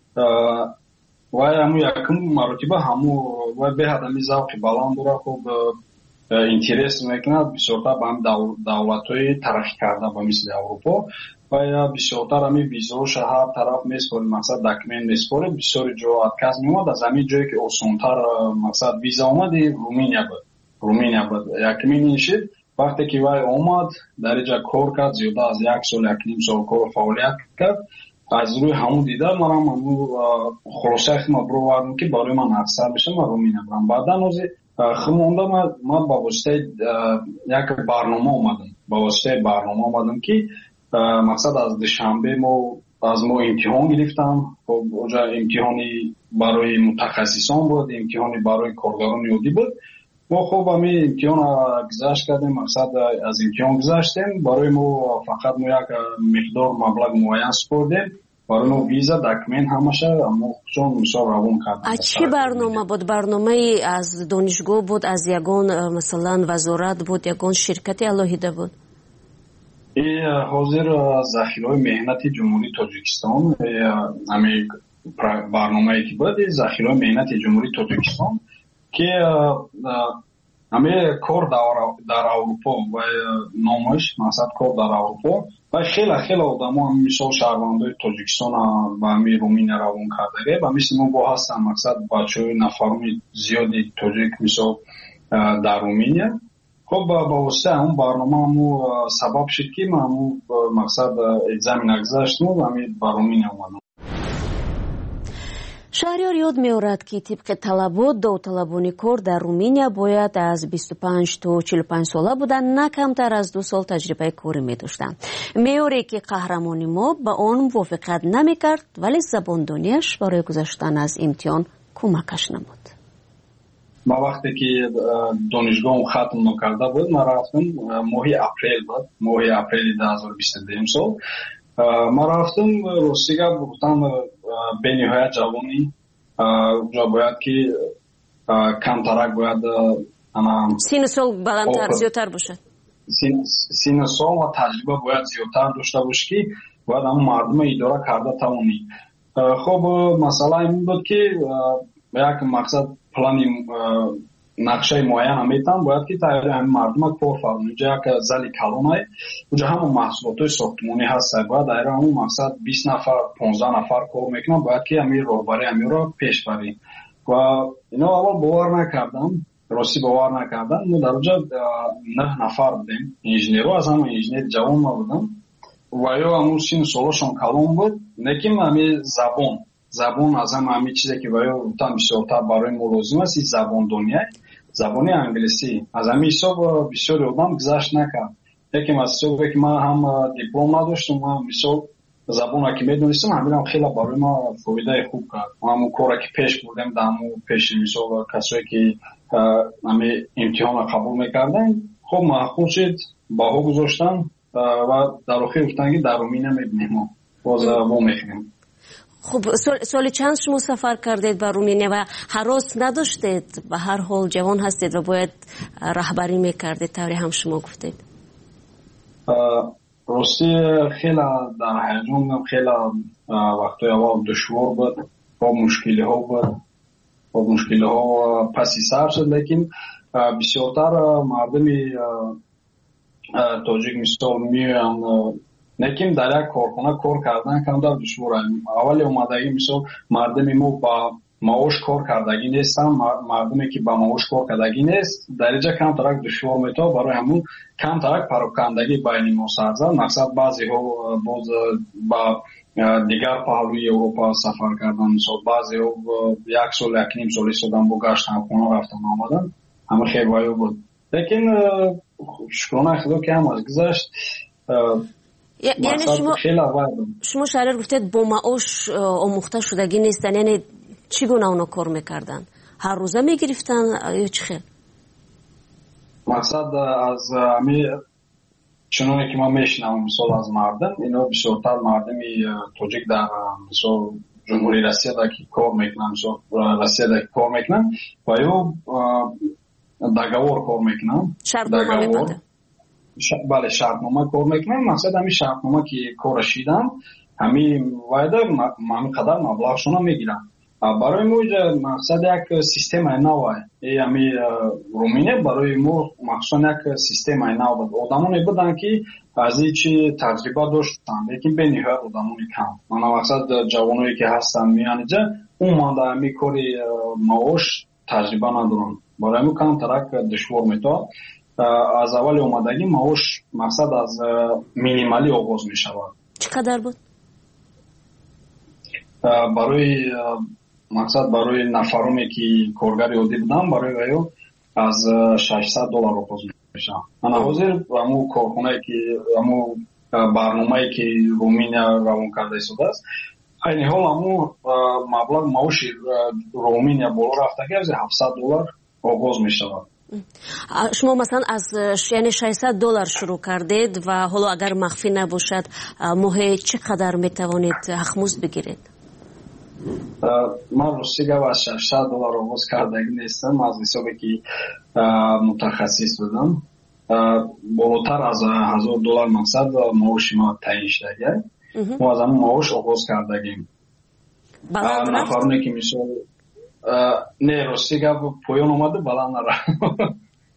و همو یکم مراتبه همو و به هدمی ذوق بلند داره. خب اینترس میکنه بسیارتر به هم دولت‌های ترقی کرده به مثل اروپا و یا بسیارتر همی ویزاش هر طرف میسپاره. مقصد دکمنت میسپاره بسیار جا کس میومد از همین جایی که آسان‌تر مقصد ویزا اومدی رومینیا بود. رومینیا بود یکمین اینشید وقتی که وای اومد درجه کار کرد زیاده از یک سال یک نیم سال کار فعالیت کرد. از روی همون دیدار من هم همون خلاصه خدمت رو وردم که برای من افسر بشم و رومینیا برم. بعدا نوزی خمونده من با واسطه یک برنامه اومدم با واسطه برنامه اومدم که مقصد از دوشنبه ما از ما امتحان گرفتم. خب اونجا امتحانی برای متخصصان بود، امتحانی برای کارگران یادی بود. ما خوب همین امتحان گذشت کردیم. مقصد از امتحان گذشتیم برای ما فقط ما یک مقدار مبلغ معین سپردیم برای ما ویزا دکمنت همشه ما چون مثال روان کردیم. چه برنامه بود؟ برنامه از دانشگاه بود؟ از یگان مثلا وزارت بود؟ یگان شرکت الهیده بود؟ این حاضر ذخیره مهنت جمهوری تاجیکستان همین برنامه که بود ذخیره مهنت جمهوری تاجیکستان که همه کار در اروپا و نامش مقصد کار در اروپا و خیلی خیلی آدم ها مثال شهروندای تاجیکستان و همین رومینیا روان کرده و مثل ما با هستن مقصد بچه های نفرمی زیادی تاجیک مثال در رومینیا. خب با واسطه همون برنامه همون سبب شد که من همون مقصد اگزامی نگذاشتم و همین با رومینیا اومدم. шаҳриёр ёд меорад, ки тибқи талабот довталабони кор дар Румыния бояд аз бисту панҷ то чилу панҷ сола буда на камтар аз ду сол таҷрибаи корӣ медоштанд. меъёре ки қаҳрамони мо ба он мувофиқат намекард, вале забондонияш барои гузаштан аз имтиҳон кӯмакаш намуд. ба вақте ки донишгоҳам хатм накарда буд, ман рафтам моҳи апрел буд, моҳи апрели ду ҳазору бисту ду сол. ман рафтам ростига гуфтам бениҳоят ҷавони ҷо бояд ки камтарак бояд сину сол баландтар зиёдтар бошад. сину сол ва таҷриба бояд зиёдтар дошта бошӣ ки бояд ҳамон мардума идора карда тавонӣ. хоб масъала ин буд ки як мақсад плани нақшаи муайяна метам бояд ки тайёри ҳамин мардума кор фармоӣ. ҷо як зали калонай, уҷо ҳамон маҳсулотҳои сохтмонӣ ҳастад. бояд айра ҳамон мақсад бист нафар понздаҳ нафар кор мекунад. бояд ки ҳамин роҳбари ҳаминро пеш барӣ. ва ино аввал бовар накардам, ростӣ бовар накардам. мо дар оҷа нӯҳ нафар будем инженерҳо, аз ҳама инженери ҷавон ма будам ва ё ҳамон сину солашон калон буд, лекин ҳамин забон забон аз ҳама ҳамин чизе ки ва ё гуфтам бисёртар барои мо лозим аст, ин забондония, забони англисӣ. аз ҳамин ҳисоб бисёри одам гузашт накард. лекин аз ҳисобе ки ман ҳам диплом надоштам, ҳам мисол забона ки медонистам, ҳаминам хеле барои ман фоидаи хуб кард. ҳамон коре ки пеш бурдем дар ҳамон пеши мисол касое ки ҳамин имтиҳонро қабул мекарданд, хуб маъқул шуд, баҳо гузоштам ва дар охир гуфтанд ки дар Румыния мебинем, мо боз во мехӯрем. خب سال چند شما سفر کردید به رومانیا و هراس نداشتید؟ به هر حال جوان هستید و باید رهبری میکردید، طوری هم شما گفتید. راستی خیلی در هیجان، خیلی وقتی اول دشوار بود، با مشکلی ها بود، با مشکلی ها پسی سر شد، لیکن بسیارتر مردمی تاجیک مثال میان لیکن در یک کارخانه کار کردن کمتر دشواره. اولی اومدگی مثال مردمی ما با معاش کار کردگی نیستن، مردمی که با معاش کار کردگی نیست درجه کمتر دشوار میتونه. برای همون کمتر پراکندگی بین ما سرزد. مقصد بعضی ها باز با دیگر پهلوی اروپا سفر کردن، مثال بعضی ها یک سال یک نیم سال ایستادن با گشت خونه رفتن آمدن، همه خیلی وایو بود. لیکن شکرانه خدا که هم از گذشت. یعنی شما شما شهریار گفتید با معاش آموخته شدگی نیستن، یعنی چگونه اونا کار میکردن؟ هر روزه میگرفتن یا چی خیلی؟ مقصد از همی چنانه که ما میشنم مثال از مردم، اینا بسیارتر مردمی تاجیک در مثال جمهوری روسیه دا که کار میکنن، مثال روسیه دا که کار میکنن و یا دگوار کار میکنن، شرطنامه میبنده. بله شرطنامه کار میکنن. مقصد همین شرطنامه که کار شیدن همین وایده همین قدر مبلغشون میگیرن. برای ما مقصد یک سیستم نوه، همین رومانیا برای ما مقصد یک سیستم نوه بود. آدمانی بودن که از این چی تجربه داشتن، لیکن به نهایت آدمانی کم. من مقصد جوانایی که هستن میان اینجا اون مانده همین کاری معاش تجربه ندارن. برای ما کم ترک دشوار میتونه. از اول اومدگی معاش مقصد از مینیمالی آغاز می شود. چقدر بود؟ برای مقصد برای نفرمی که کارگر عادی بودن برای ویو از ششصد دلار آغاز می شود. من حاضر همون کارخانه که همون برنامه‌ای که رومانیا روان کرده شده است، این حال همون مبلغ معاش رومانیا بالا رفتگی از هفتصد دلار آغاز می شود. شما مثلا از یعنی ششصد دلار شروع کردید و حالا اگر مخفی نباشد ماهی چقدر میتوانید حقمزد بگیرید؟ من روسیگا و ششصد دلار آغاز کردگی نیستم. از حسابی که متخصص بودم بالاتر از هزار دلار مقصد معاش ما تعیین شده. ما از همون معاش آغاز کردگیم. نفرونه که میشه نه روسیگا پایان اومده بلند نره.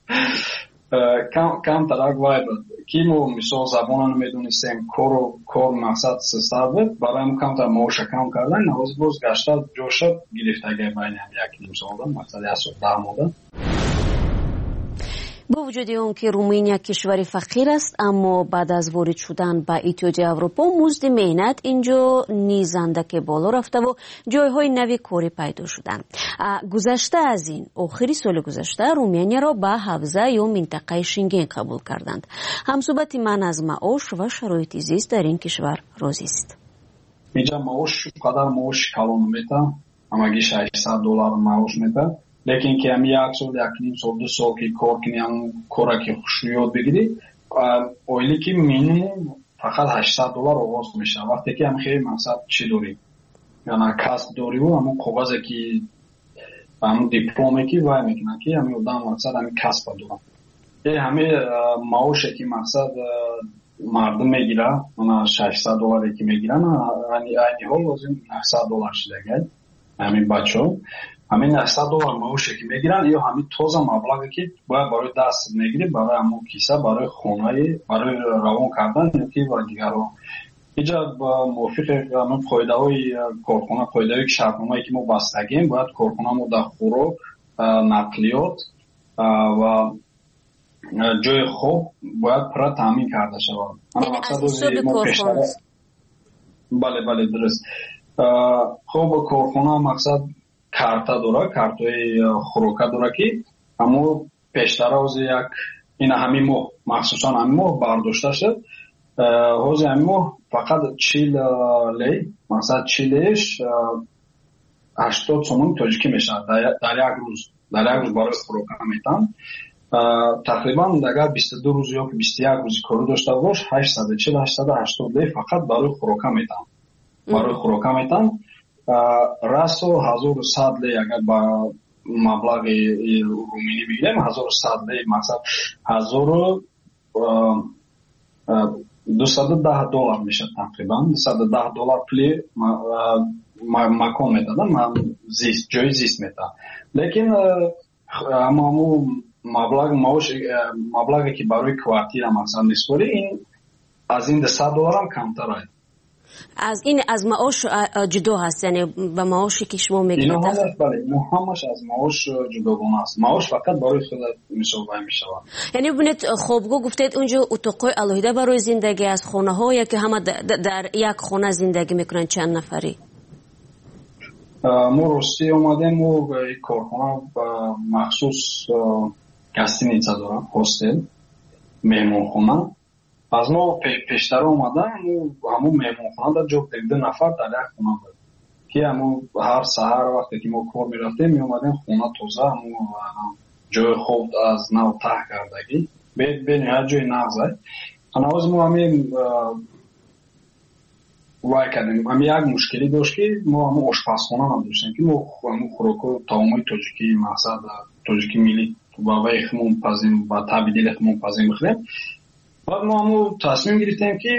کم کم ترک باید که ما مثال زبان نمیدونستیم کار کار مقصد سر بود، برای ما کم تر معاش کم کردن نواز باز گشته جوشت گرفتگی بین هم یک نیم سال مقصد یک سال ده ماده. با وجود اون که رومانیا کشور فقیر است اما بعد از وارد شدن به اتحادیه اروپا مزد مهنت اینجا نیز اندک بالا رفته و جایهای نوی کاری پیدا شدن. گذشته از این آخری سال گذشته رومانیا را به حوزه یا منطقه شنگن قبول کردند. همصحبت من از معاش و شرایط زیست در این کشور راضی است. اینجا معاش قدر معاش کلان میتا همگی ششصد دلار معاش میتا لیکن که همی یک سال یک نیم سال دو سال که کار کنی هم کار که خوش یاد بگیری اولی که مینیمم فقط هشتصد دلار آغاز میشه. وقتی که هم خیلی مقصد چی داری یعنی کسب داری و همون کاغذی که همون دیپلومی که وای میکنن که همین آدم مقصد همین کسب دارن. این همه معاشی که مقصد مردم میگیرن اون ششصد دلاری که میگیرن یعنی این حال لازم نهصد دلار شده همین بچه‌ها همین نهصد دلار معاشی که میگیرن یا همین تازه مبلغی که باید برای دست میگیری برای همون کیسه برای خونه برای روان کردن یکی و دیگرها. اینجا با موافق همون قاعده‌های کارخانه قاعده‌های شرطنامه‌ای که ما بستگیم باید کارخانه‌مون در خوراک نقلیات و جای خوب باید پر تامین کرده شود. یعنی از حساب کارخانه. بله بله درست. خب کارخانه مقصد کارتا داره کارتای خوراک داره که همو پیشتر از یک این همین ماه مخصوصا همین ماه برداشته شد. حوزه همین ماه فقط چهل لی مقصد چهلش هشتاد سومون تاجیکی میشه در یک روز در یک روز برای خوراک میتن. تقریبا اگر بیست و دو روز یا بیست و یک روز کار داشته باش هشتصد و چهل هشتصد و هشتاد لی فقط برای خوراک میتن برای خوراک میتن. راسو هزار و صد لی اگر با مبلغ رومانی بگیریم هزار و صد لی مقصد هزار و دویست و ده دلار میشه تقریبا دویست و ده دلار پلی مکان میدادن زیست جای زیست میدن. لیکن اما مبلغ معاش مبلغی که برای کوارتیر مثلا میسپاری این از این دویست دلار هم کمتر است. از این از معاش جدا هست یعنی به معاشی که شما میگید اینو همش بله اینو همش از معاش جداگانه است. معاش فقط برای خود میشوبه میشه. یعنی ببینید خوابگاه گفتید اونجا اتاقای الهیده برای زندگی از خونه ها که همه در یک خونه زندگی میکنن چند نفری؟ ما روسیه اومدیم و کارخانه مخصوص گستینیڅه دارم هاستل مهمانخانه از ما پیشتر اومدن همون مهمانخانه در جا دو نفر در یک خونه بود که همون هر سحر وقتی که ما کار میرفتیم می اومدیم خونه تازه همون جای خوب از نو ته کردگی به به نهایت جای نغزه انا ما همین وای کردیم. هم یک مشکلی داشت که ما همون آشپزخانه هم داشتیم که ما همون خوراک و طعامای تاجیکی مقصد تاجیکی ملی با وای خمون پزیم با تبدیل خمون پزیم بخوریم. بعد ما همون تصمیم گرفتیم که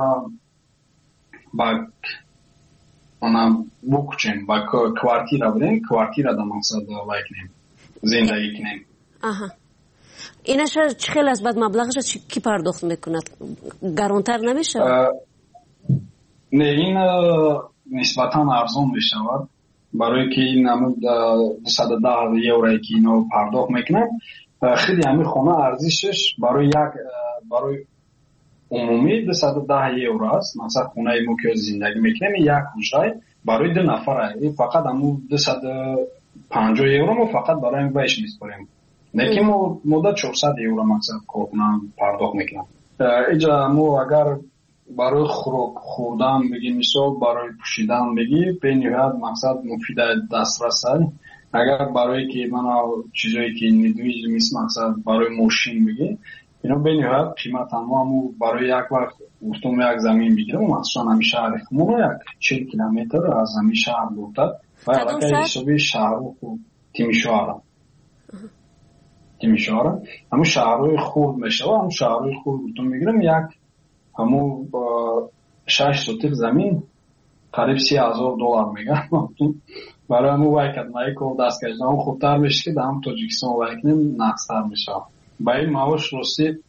با اونم بکچیم با کوارتیر بریم کوارتیر در مقصد وای کنیم زندگی کنیم. آها اینش چه خیلی از بعد مبلغش کی پرداخت میکند؟ گرانتر نمیشه؟ نه این نسبتا ارزان میشود برای که این همون دویست و ده یورو که اینو پرداخت میکنن خیلی همین خانه ارزشش برای یک برای عمومی دویست و ده یورو است. مثلا خونه ما که زندگی میکنیم یک حجره برای دو نفر فقط همون دویست و پنجاه یورو ما فقط برای این ویش میسپاریم. لیکن ما مدت چهارصد یورو مثلا کارکنان پرداخت میکنن. اینجا ما اگر برای خوراک خوردن بگی مثال برای پوشیدن بگی به نهایت مقصد مفید دسترس است. اگر برای که من چیزایی که ندویج مثل مقصد برای ماشین بگی اینا به نهایت قیمت همو برای یک وقت گفتم یک زمین بگیرم مخصوصا همین شهر خمون یک چهل کیلومتر از همین شهر دورتر و علاقه حسابی شهر و تیمیشوارا تیمیشوارا همون شهرهای خورد میشه و همون شهرهای خورد گفتم بگیرم یک همون شش سوتیق زمین قریب سی هزار دلار میگن برای همون وای کردن کار دست کشیدن همون خوبتر میشه که در هم تاجیکستان وای کنیم نقصتر میشه. با این معاش راستی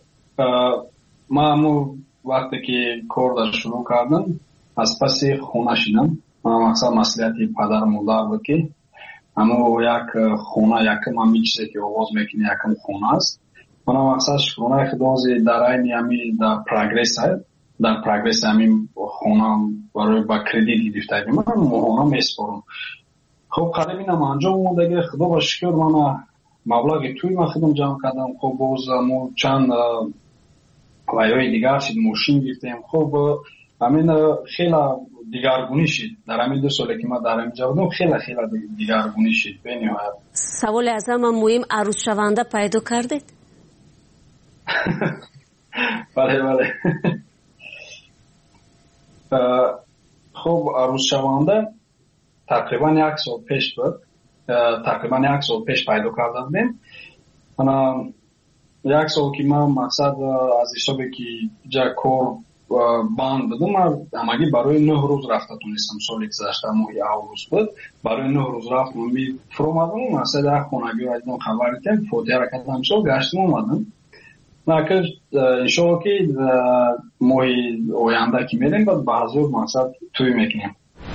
ما همون وقتی که کار در شروع کردم از پس خونه شدم مقصد مسئولیتی پدر مادر بود که همون یک خونه یکم همین چیزی که آغاز میکنی یکم خونه است мана мақсад шукронаи худози дар айни ами дар прогресс ҳаст. дар прогресс ами хона барои ба кредит гирифтаги ман моҳона меспорам. хоб қариб инам анҷом омадаги худо ба шукр мана маблағи туи ма худам ҷамъ кардам. хоб боз мо чанд вайҳои дигар шид, мошин гирифтем. хоб амин хела дигаргунӣ шид. дар ҳамин ду соле ки ман дар инҷа будам хела хела дигаргунӣ шид бениҳоят. саволи аз ҳама муҳим, арӯзшаванда пайдо кардед? бале бале. хоб арӯзшаванда тақрибан як сол пеш буд. тақрибан як сол пеш пайдо карда будем. ана як сол ки ман мақсад аз ҳисобе ки ҷа кор банд будам, амагӣ барои нӯҳ рӯз рафта тунистам. соли гузашта моҳи август буд. барои нӯҳ рӯз рафтам. ми фуромадам мақсад як хонагӣ айдон хабар дидем, фотиҳаро кардам, сол гаштим омадам. накр иншоалло ки моҳи оянда ки мерем баъд ба ҳазор мақсад тӯй мекунем.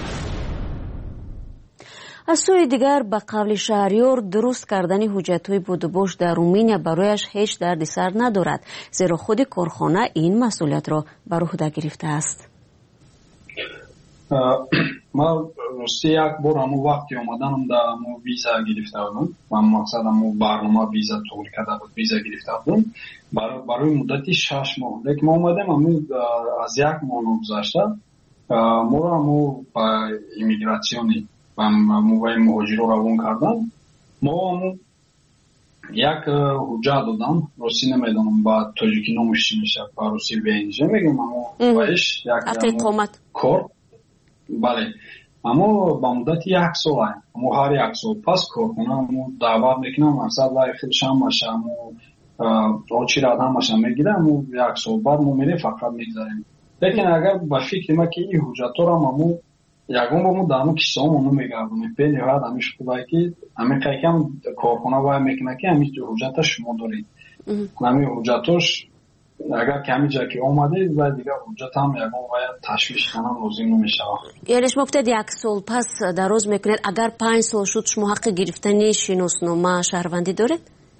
аз сӯи дигар ба қавли шаҳриёр дуруст кардани ҳуҷҷатҳои будубош дар Румыния барояш ҳеҷ дарди сар надорад, зеро худи корхона ин масъулиятро бар уҳда гирифтааст. ман рости як бор ҳамон вақти омаданам дар ҳамон виза гирифта будам. ман мақсад ҳамон барнома виза тур карда буд, виза гирифта будам барои муддати шаш моҳ. лекин мо омадем ҳамон аз як моҳ гузашта моро ҳамон ба иммигратсиони муваи муҳоҷиро равон кардан. мо як ҳуҷҷат додам, рости намедонам ба тоҷикӣ номаш чӣ мешавад, ба русӣ венж мегем, аммо баиш як кор. бале, аммо ба муддати як сол ай, аммо ҳар як сол пас корхона аммо даъват мекунам, мақсад вай хелш ҳамаша аммо очирад ҳамаша мегира, аммо як сол баъд мо мерем фақат мегзарем. лекин агар ба фикри ма ки ин ҳуҷҷатторам аммо ягон бо мо дар мо киссаҳо мо намегардам. бениҳоят ҳамиш худае ки ҳамин қайкам корхона вай мекуна ки ҳамин ҳуҷҷата шумо доред. ҳамин ҳуҷҷатош агар ки ҳамин ҷа ки омадед вай дигар ҳуҷҷатам ягон вай ташвиш канам лозим намешавад. яъне шумо гуфтед як сол пас дароз мекунед, агар панҷ сол шуд шумо ҳаққи гирифтани шиноснома шаҳрвандӣ доред?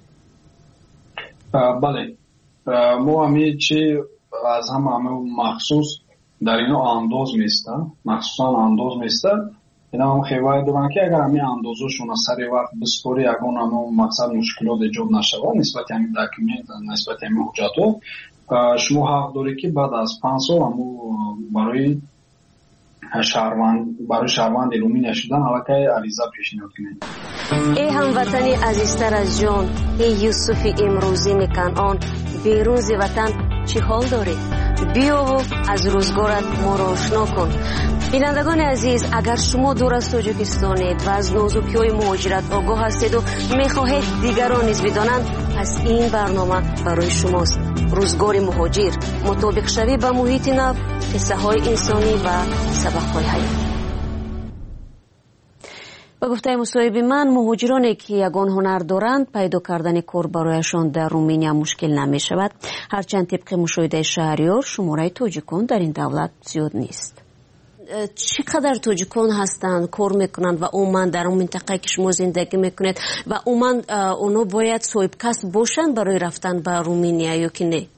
бале, мо ҳамин чи аз ҳама ҳамин махсус дар ино андоз места, махсусан андоз места. ина ҳам хевай доранд ки агар ҳамин андозошон аз сари вақт биспори ягон ҳамон мақсад мушкилот эҷод нашавад нисбати ҳамин документ, нисбати ҳамин ҳуҷҷатҳо, шумо ҳақ доред ки баъд аз панҷ сол ҳамон барои шаҳрванд барои шаҳрванди Румыния шудан аллакай ариза пешниҳод кунед. эй ҳамватани азизтар аз ҷон, эй Юсуфи имрӯзи Меканъон, берунзи ватан чӣ ҳол доред? биёву аз рӯзгорат моро ошно кун. бинандагони азиз, агар шумо дур аз Тоҷикистонед ва аз нозукиҳои муҳоҷират огоҳ ҳастеду мехоҳед дигарон низ бидонанд, пас ин барнома барои шумост. рӯзгори муҳоҷир, мутобиқшавӣ ба муҳити нав, қиссаҳои инсонӣ ва сабақҳои ҳаёт. ба гуфтаи мусоҳиби ман, муҳоҷироне ки ягон ҳунар доранд, пайдо кардани кор барояшон дар Румыния мушкил намешавад, ҳарчанд тибқи мушоҳидаи шаҳриёр шумораи тоҷикон дар ин давлат зиёд нест. чӣ қадар тоҷикон ҳастанд, кор мекунанд ва умуман дар он минтақае ки шумо зиндагӣ мекунед ва умуман онҳо бояд соҳибкасб бошанд барои рафтан ба Румыния ё ки не?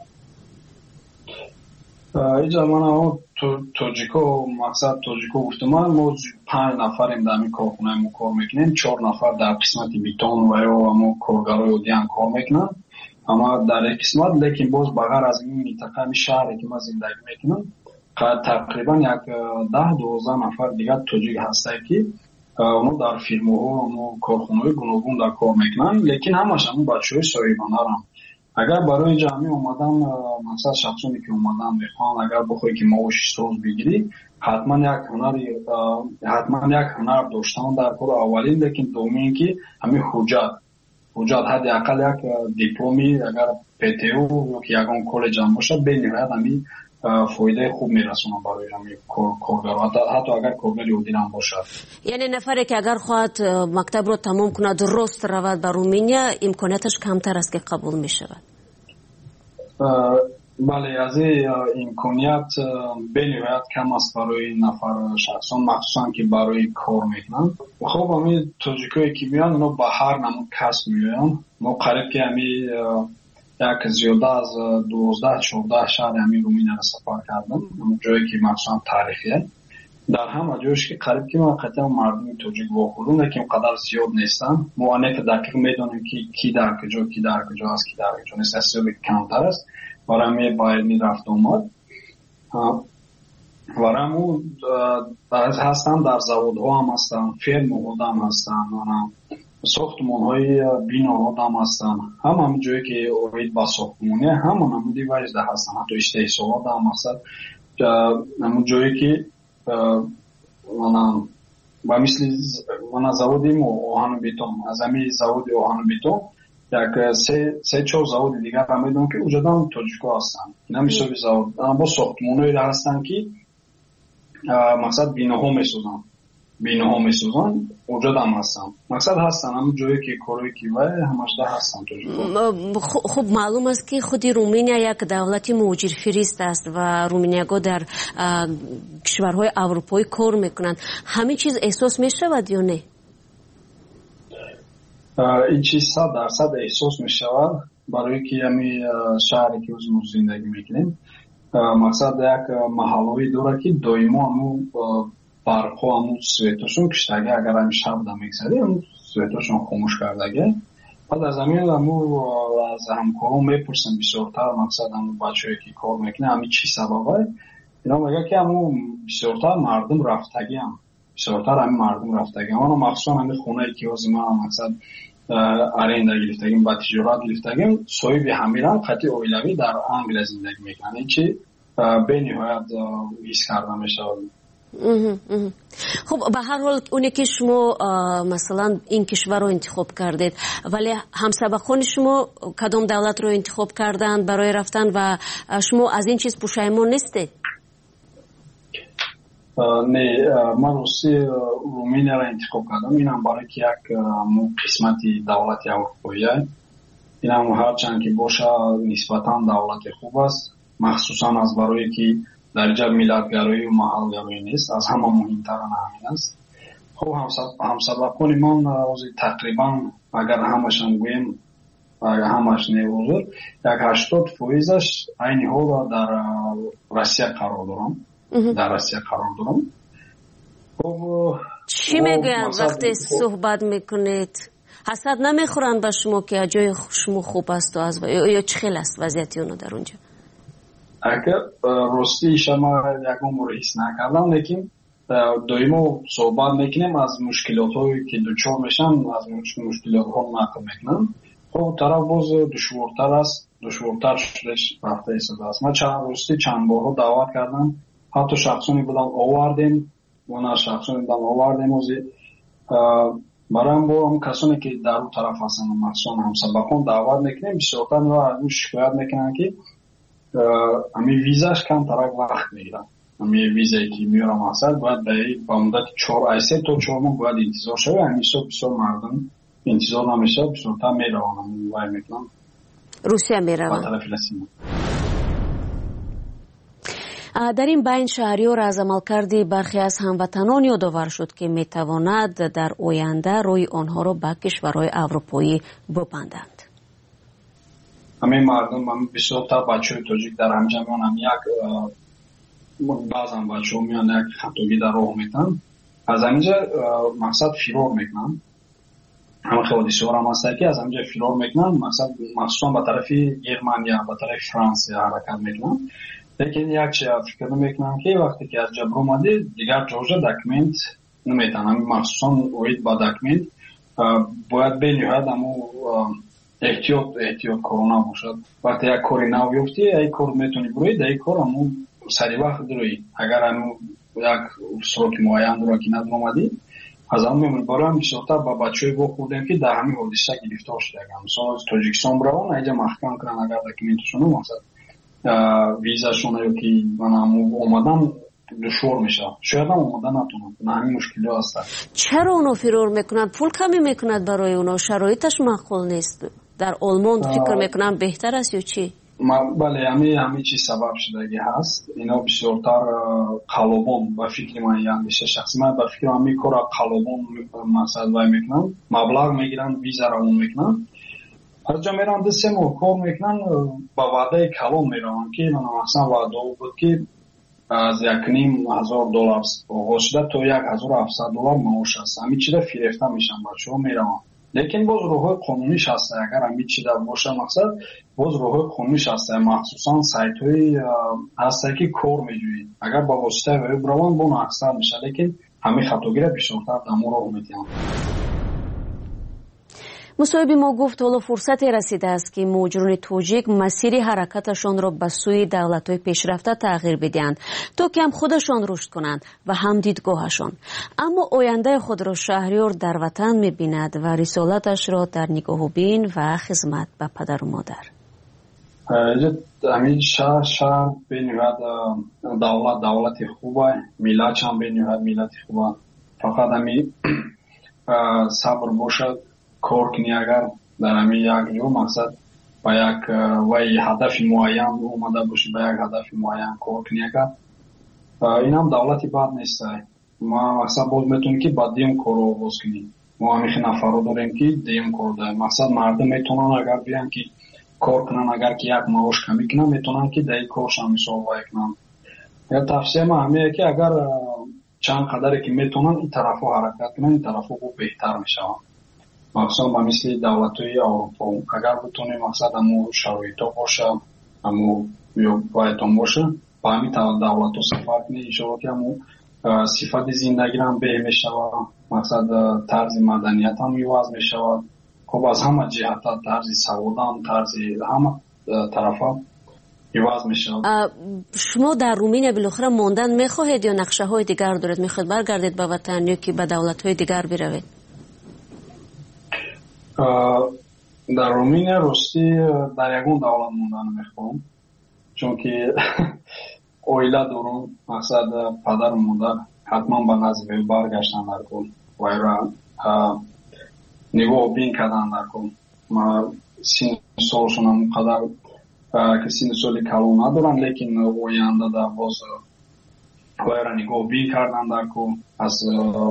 иҷа ман тоҷико мақсад тоҷико гуфтам, мо панҷ нафарем дар ҳамин корхонаи мо кор мекунем. чор нафар дар қисмати битон ва ё ҳамон коргарои оддиам кор мекунанд, ҳама дар як қисмат. лекин боз ба ғайр аз ин минтақаи ҳамин шаҳре ки ман зиндагӣ мекунам, тақрибан як даҳ дувоздаҳ нафар дигар тоҷик ҳастанд ки онҳо дар фирмаҳо корхонаҳои гуногун дар кор мекунанд, лекин ҳамаш ҳамон бачаҳои соҳибонаранд. агар барои ҷамъӣ омадан, мақсад шахсоне ки омадан мехоҳанд, агар бихоҳӣ ки маоши соз бигирӣ, ҳатман як ҳунари ҳатман як ҳунар доштан дар кор аввалин, лекин дуввумин ки ҳамин ҳуҷҷат ҳуҷҷат ҳадди ақал як дипломи агар ПТУ ё ки ягон коллеҷ ҳам бошад, бениҳоят ҳамин фоидаи хуб мерасонад барои ҳамин коргаро, ҳатто агар коргари оддӣ ҳам бошад. яъне нафаре ки агар хоҳад мактабро тамом кунад, рост равад ба Румыния, имконияташ камтар аст ки қабул мешавад? бале, аз ин имконият бениҳоят кам аст барои нафар шахсон, махсусан ки барои кор мекунанд. хоб ҳамин тоҷикое ки меоянд, онҳо ба ҳар намуд касб меоянд. мо қариб ки ҳамин یک زیاده از دوازده چهارده شهر همین رومینیا را سفر کردم، جایی که مخصوصا تاریخیه. در همه جایش که قریب که موقعیت مردم توجیک واقعون لیکن قدر زیاد نیستن. ما انک دقیق میدونیم که کی در کجا کی در کجا است، کی در کجا نیست، حساب کمتر است. برای می باید می رفت اومد. ورامو بعض هستن در زوادها هم هستن، فرم ها هم هستن، ساختمان های بیناها هم هستن. هم هم جایی که اوید با ساختمونه هم هم دیوایز ده هستن، حتی اشتیسوات هم هستن. همون جایی که منم با مثل من زوادیم آهن بیتون، از همین زواد آهن بیتون یک سه سه چهار زواد دیگر هم میدونم که اونجا هم تاجیک‌ها هستن. نمیشه به زواد با ساختمان‌هایی هستن که مقصد بیناها میسازن، بیناها میسازن اونجا هم هستن. مقصد هستن همون جایی که کاری که وای همش ده هستن تاجیک‌ها. خب معلوم است که خود رومینیا یک دولت مهاجر فریست است و رومینیاگا در کشورهای اروپایی کار میکنند. همه چیز احساس میشود یا نه؟ این چیز صد درصد احساس میشود برای که همین شهری که ما زندگی میکنیم. مقصد یک محلوی داره که دائما همون برقها همون سویتاشون کشتگه، اگر همین شب دا میگذاری همون سویتاشون خاموش کردگه. بعد از همین همون از همکارون میپرسن بسیارتر، مقصد همون بچه که کار میکنه همین چی سببه، اینا میگه که همون بسیارتر مردم رفتگی هم بسیارتر همین مردم رفتگی هم. اما مخصوصا همین خونه که از ما مقصد ارنده گرفتگیم و تجارت گرفتگیم صاحب همیران قطعی اویلوی در انگلیس زندگی میکنن. این چی به نهایت حس کرده میشه. خب به هر حال اونی که شما مثلا این کشور رو انتخاب کردید، ولی همسبقان شما کدام دولت رو انتخاب کردن برای رفتن و شما از این چیز پشیمان نیستید؟ نه، من روسی رومینیا را انتخاب کردم. این هم برای که یک قسمتی دولت اروپایی، این هم هرچند که باشه نسبتا دولت خوب است، مخصوصا از برای که درجه ملتگرایی و محلگرایی نیست، از همه مهمتر همین است. خب همسبقان من تقریبا اگر همش هم گویم اگر همش نیوزر یک هشتاد فویزش این حال در روسیه قرار دارم. در روسیه قرار دارم. چی میگوین وقتی صحبت میکنید؟ حسد نمیخورن به شما که جای شما خوب است و از یا چه خیلی است وضعیت اونو در اونجا؟ اگر راستی شما یکم رو حس نکردم، لیکن دائما صحبت میکنیم از مشکلات هایی که دچار میشن، از مشکلات ها نقل میکنم. خب طرف باز دشوارتر است، دشوارتر شدش رفته ایستاده است. من چند راستی چند بار دعوت کردم، حتی شخصانی بودم آوردیم و نه شخصانی بودم آوردیم اوزی برام با هم کسانی که در اون طرف هستن مخصوصا همسبقان دعوت میکنیم. بسیارتر و از اون شکایت میکنن که همین ویزاش کم ترک وقت میگیرن. همین ویزایی که میارم اصلا باید با مدت چهار ای سه تا چهار ماه باید انتظار شده. همیشه بسیار مردم انتظار نمیشه، بسیارتر میروانم وای میکنم روسیه میروان. در این بین شهریار از عملکرد برخی از هموطنان یادآور شد که میتواند در آینده روی آنها را به کشورهای اروپایی ببندند. همین مردم هم بسیارتر بچه های تاجیک در همجا میان هم یک بعضا بچه ها میان یک خطاگی در راه میتن، از همینجا مقصد فرار میکنن. همه خودشور هم هسته که از همینجا فرار میکنن، مقصد مخصوصا به طرف گرمانیا به طرف فرانسه حرکت میکنن. لیکن یک چیز فکر نمیکنم که وقتی که از جبر اومده دیگر جوجه دکمنت نمیتن. همین مخصوصا اوید با دکمنت باید به نهایت همو احتیاط احتیاط کرونا باشد. وقتی یک کاری نو بیفتی یک کار میتونی بروید، یک کار همو سری وقت دروید. اگر همو یک سروک معین رو که ندر اومدی از همون میمون برای هم بسیارتر با بچه های با خوردیم که در همین حادثه گرفتار شده. مثلا از تاجیکستان برون اینجا محکم کنن اگر دکمنتشون مقصد ویزاشون رو که من هم اومدن دشوار میشه، شاید هم اومدن نتونم. نه همین مشکلی هست. چرا اونو فرار میکنند؟ پول کمی میکند برای اونا؟ شرایطش معقول نیست؟ در آلمان فکر میکنم بهتر است یا چی؟ بله همین همین چیز سبب شدگی هست. اینا بسیارتر قلبان و فکر من یعنی میشه شخصی من به فکر من میکنم قلبان مقصد وای میکنم، مبلغ میگیرن ویزا رو اون میکنن. از جا میرن ده سه ماه کار میکنن با وعده کلام میرن که من اصلا وعده بود که از یک نیم هزار دلار آغاز شده تا یک هزار و هفتصد دلار معاش است. همین چیزا فریفته میشن بچه ها میرن. لیکن باز روح قانونیش هست. اگر همین چیزا باشه مقصد باز روح قانونیش هست. مخصوصا سایت های هست که کار میجوید. اگر با واسطه وی بروان بون اکثر میشه. لیکن همین خطاگیره بیشتر دمو رو میدیم. مصاحبه ما گفت حالا فرصتی رسیده است که مهاجران توجیک مسیر حرکتشان را به سوی دولت‌های پیشرفته تغییر بدهند تا که هم خودشان رشد کنند و هم دیدگاهشان. اما آینده خود را شهریار در وطن می‌بیند و رسالتش را در نگاه‌بین و خدمت به پدر و مادر. همین شهر شهر بینید دولت دولت خوبه، ملت هم بینید ملت خوبه. فقط همین صبر باشد. کار کنی اگر در همین یک جو مقصد با یک وی هدف معین اومده باشی با یک هدف معین کار کنی اگر این هم دولتی بد نیست. ما مقصد باز میتونیم که با دیم کار رو باز کنیم. ما همیشه نفر داریم که دیم کار داریم. مقصد مردم میتونن اگر بیان که کار کنن اگر که یک معاش کمی کنن میتونن که در کارش هم مثال وای کنن. یا تفسیر ما همه که اگر چند قدری که میتونن این طرف ها حرکت کنن این طرف ها بهتر میشه. مخصوصا با مثل دولت‌های اروپا اگر بتونیم مقصد همون شرایط ها باشه همون یا بایدان باشه با همین دولت ها سفر کنی ایشالا که همون صفت زندگی هم به میشه و مقصد طرز مدنیت هم میواز میشه و خب از همه جهت طرز سوادان طرز همه طرف ها میواز میشه. شما در رومینیا بالاخره ماندن میخواهید یا نقشه های دیگر دارید؟ میخواهید برگردید به وطن یا که به دولت های دیگر بروید؟ در رومینیا راستی در یگون دولت موندن میخوام چون که اویله دارم مقصد پدر و مادر حتما به نزد وی برگشتن در کن و را نگاه بین کردن در کن. ما سین سالشون هم قدر که سین سالی کلو ندارن لیکن اوینده در باز و را نگاه بین کردن در کن از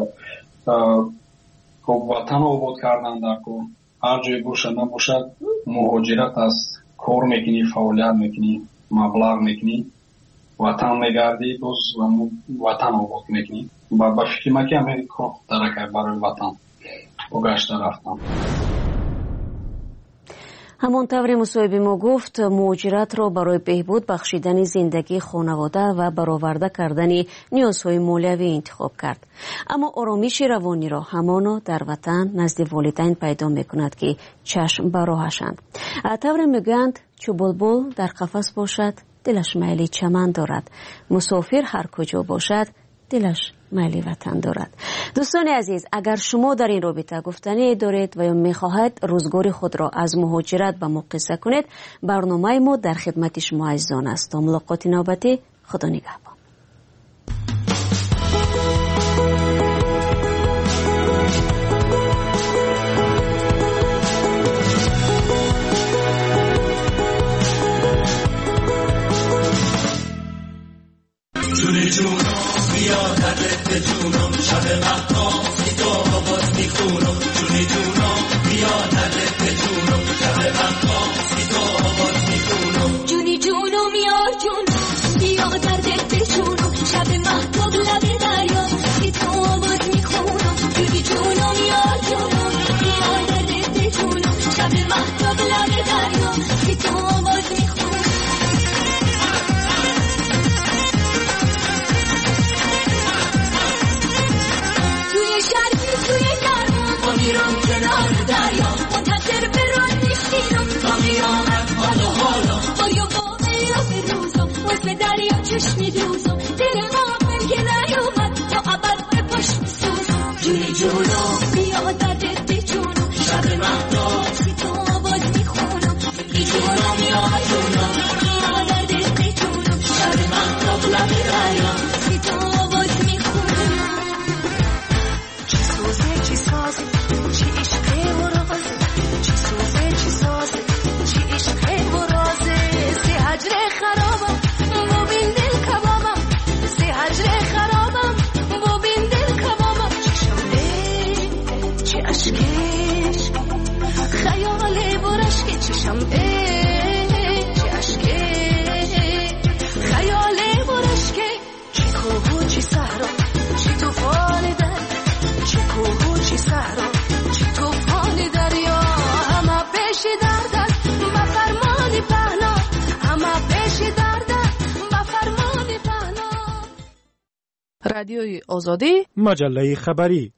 وطن آباد کردن در کن. هر جای باشه نباشد مهاجرت است. کار میکنی فعالیت میکنی مبلغ میکنی وطن میگردی باز وطن آباد میکنی. با فکر ما که همه کار درکه برای وطن و گشته رفتم. همانطور مصاحبه ما گفت مهاجرت را برای بهبود بخشیدن زندگی خانواده و برآورده کردن نیازهای مالیوی انتخاب کرد. اما آرامش روانی را همانا در وطن نزد والدین پیدا میکند که چشم به راهشند. طور میگویند چو بلبل در قفس باشد دلش میل چمن دارد، مسافر هر کجا باشد دلش میل وطن دارد. دوستان عزیز، اگر شما در این رابطه گفتنی دارید و یا میخواهید روزگار خود را از مهاجرت به ما قصه کنید، برنامه ما در خدمت شما عزیزان است. تا ملاقات نوبتی، خدا نگهبان. جونی جونم بیا درد جونم شب مهتاب تو آواز میخونم. جونی جونم بیا درد جونم شب مهتاب تو آواز میخونم. جونی جونم یا جونم بیا درد جونم شب مهتاب لب دریا تو آواز میخونم. جونی جونم یا جونم بیا درد جونم شب مهتاب لب دریا تو آواز میخونم. میرم کنار دریا منتظر به راه نشینم تا میامد حالا حالا با یا باقی یا به روزم باز به دریا چشمی دوزم دل غافل که نیومد تا ابد به پشت میسوزم. جونی جونم بیا درد جونم شب مهتاب سی تو آواز میخونم. جونی جونم یا جونم بیا درد جونم شب مهتاب لب دریا سی تو آواز میخونم. چی سوزه چی سازه چی عشقه و رازه چی سوزه چی سازه چی عشقه و رازه سی هجر خرابم و بین دل کبابم سی هجر خرابم و بین دل کبابم. چی شده چی عشقش خیاله برشکه چی صحرا چی طوفانی در چی کوه چی صحرا چی طوفانی دریا همه پیش دردن با فرمانی پهنا همه پیش دردن با فرمانی پهنا. رادیوی آزادی مجله خبری.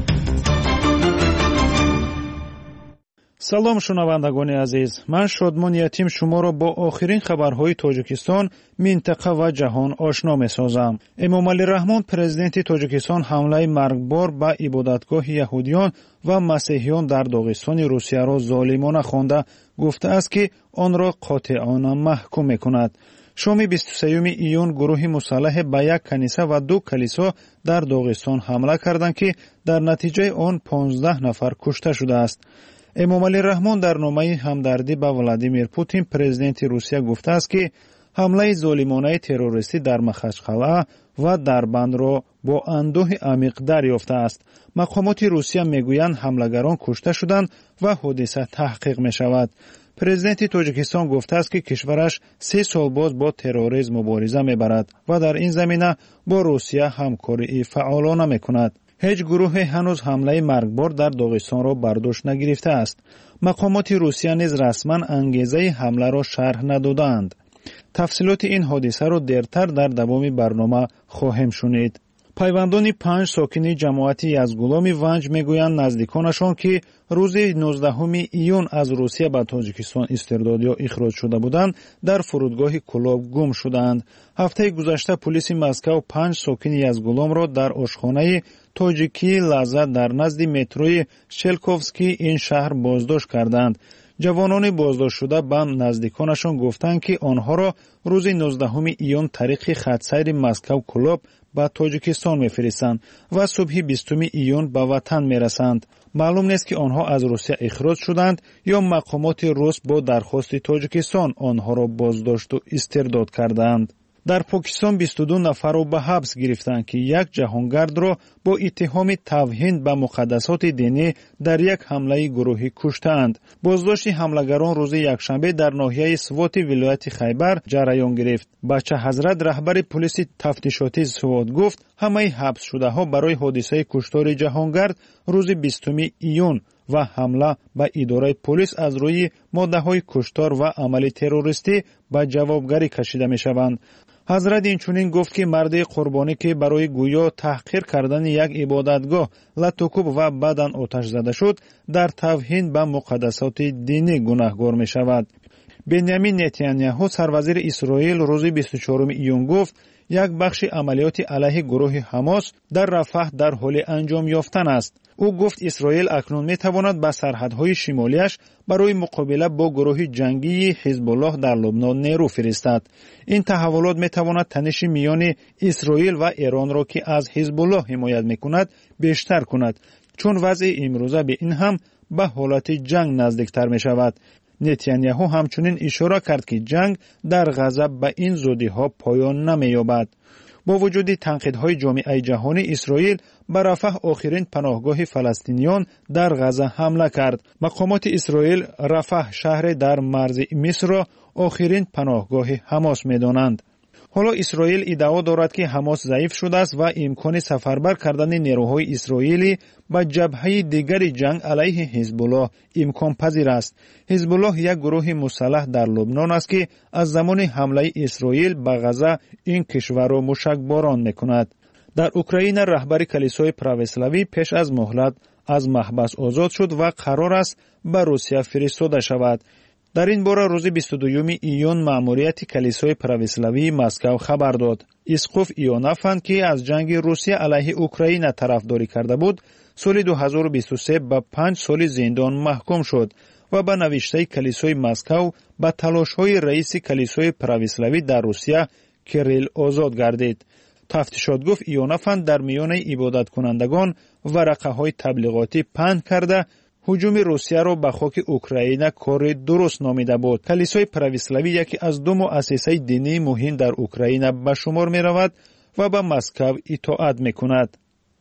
салом шунавандагони азиз, ман шодмон ятим шуморо бо охирин хабарҳои тоҷикистон, минтақа ва ҷаҳон ошно месозам. эмомалӣ раҳмон президенти тоҷикистон ҳамлаи маргбор ба ибодатгоҳи яҳудиён ва масеҳиён дар доғистони русияро золимона хонда гуфтааст ки онро қотеона маҳкум мекунад. шоми бисту сеюми июн гурӯҳи мусаллаҳе ба як каниса ва ду калисо дар доғистон ҳамла карданд ки дар натиҷаи он понздаҳ нафар кушта шудааст. эмомалӣ раҳмон дар номаи ҳамдардӣ ба Владимир Путин президенти Русия гуфтааст ки ҳамлаи золимонаи террористӣ дар Махачқалъа ва Дарбандро бо андӯҳи амиқ дарёфтааст. мақомоти Русия мегӯянд ҳамлагарон кушта шуданд ва ҳодиса таҳқиқ мешавад. президенти Тоҷикистон гуфтааст ки кишвараш се сол боз бо терроризм мубориза мебарад ва дар ин замина бо Русия ҳамкории фаъолона мекунад. ҳеҷ гурӯҳе ҳанӯз ҳамлаи маргбор дар доғистонро бардошт нагирифтааст. мақомоти Русия низ расман ангезаи ҳамларо шарҳ надодаанд. тафсилоти ин ҳодисаро дертар дар давоми барнома хоҳем шунид. пайвандони панҷ сокини ҷамоати Язгуломи Ванҷ мегӯянд наздиконашон ки рӯзи нуздаҳуми июн аз Русия ба Тоҷикистон истирдод ё ихроҷ шуда буданд, дар фурудгоҳи Кулоб гум шуданд. ҳафтаи гузашта полиси Москав панҷ сокини Язгуломро дар ошхонаи Тоҷикии Лаззат дар назди метрои Шелковский ин шаҳр боздошт карданд. ҷавонони боздоштшуда ба наздиконашон гуфтанд ки онҳоро рӯзи нуздаҳуми июн тариқи хатсайри Москав-Кулоб ба Тоҷикистон мефиристанд ва субҳи бистуми июн ба ватан мерасанд. маълум нест ки онҳо аз Русия ихроҷ шуданд ё мақомоти рус бо дархости Тоҷикистон онҳоро боздошту истирдод карданд. дар Покистон бисту ду нафарро ба ҳабс гирифтанд ки як ҷаҳонгардро бо иттиҳоми тавҳин ба муқаддасоти динӣ дар як ҳамлаи гурӯҳӣ куштаанд. боздошти ҳамлагарон рӯзи якшанбе дар ноҳияи Своти вилояти Хайбар ҷараён гирифт. Бача Ҳазрат раҳбари полиси тафтишотии Свот гуфт, ҳамаи ҳабсшудаҳо барои ҳодисаи куштори ҷаҳонгард рӯзи бистуми июн ва ҳамла ба идораи полис аз рӯи моддаҳои куштор ва амали террористӣ ба ҷавобгарӣ кашида мешаванд. ҳазрат инчунин гуфт ки марди қурбонӣ ки барои гӯё таҳқир кардани як ибодатгоҳ латукуб ва баъдан оташ зада шуд, дар тавҳин ба муқаддасоти динӣ гунаҳгор мешавад. Беньямин Нетаньяҳу сарвазири Исроил рӯзи бисту чорум июн гуфт, як бахши амалиёти алайҳи гурӯҳи Ҳамос дар Рафаҳ дар ҳоли анҷом ёфтан аст. ӯ гуфт Исроил акнун метавонад ба сарҳадҳои шимолияш барои муқобила бо гурӯҳи ҷангии Ҳизбуллоҳ дар Лубнон нерӯ фиристад. ин таҳаввулот метавонад таниши миёни Исроил ва Эронро ки аз Ҳизбуллоҳ ҳимоят мекунад бештар кунад, чун вазъи имрӯза ба ин ҳам ба ҳолати ҷанг наздиктар мешавад. Нетаньяҳу ҳамчунин ишора кард ки ҷанг дар Ғаза ба ин зудиҳо поён намеёбад. бо вуҷуди танқидҳои ҷомеаи ҷаҳонӣ, Исроил ба Рафаҳ охирин паноҳгоҳи фаластиниён дар Ғаза ҳамла кард. мақомоти Исроил Рафаҳ шаҳре дар марзи Мисрро охирин паноҳгоҳи Ҳамос медонанд. ҳоло Исроил иддао дорад ки Ҳамос заиф шудааст ва имкони сафарбар кардани нерӯҳои исроилӣ ба ҷабҳаи дигари ҷанг алайҳи Ҳизбуллоҳ имконпазир аст. Ҳизбуллоҳ як гурӯҳи мусаллаҳ дар Лубнон аст ки аз замони ҳамлаи Исроил ба Ғаза ин кишварро мушакборон мекунад. дар Украина раҳбари калисои православӣ пеш аз муҳлат аз маҳбас озод шуд ва қарор аст ба Русия фиристода шавад. дар ин бора рӯзи бисту дуюми июн маъмурияти калисои православии Москав хабар дод. Исқоф Ионафан ки аз ҷанги Русия алайҳи Украина тарафдорӣ карда буд, соли ду ҳазору бисту се ба панҷ соли зиндон маҳкум шуд ва ба навиштаи калисои Москав ба талошҳои раиси калисои православӣ дар Русия Кирилл озод гардид. тафтишот гуфт Ионафан дар миёни ибодаткунандагон варақаҳои таблиғотӣ паҳн карда ҳуҷуми Русияро ба хоки Украина кори дуруст номида буд. Калисои православӣ яке аз ду муассисаи динии муҳим дар Украина ба шумор меравад ва ба Москав итоат мекунад.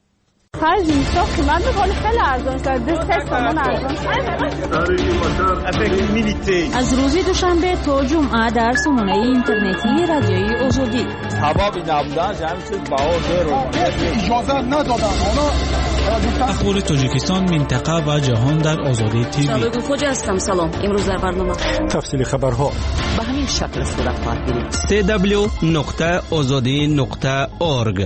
خرج میشه قیمت میکنه خیلی ارزان شده دو سه تومن ارزان از روز دوشنبه تا جمعه در سامانه اینترنتی رادیوی آزادی هوا بی نبودنش همچنین بها دو اجازه ندادن اخبار تاجیکستان، منطقه و جهان در آزادی تیوی. شالوی خوجا هستم. سلام. امروز در برنامه تفصیل خبرها به همین شکل صورت خواهد گرفت. دبلیو دبلیو دبلیو نقطه آزادی نقطه اورگ.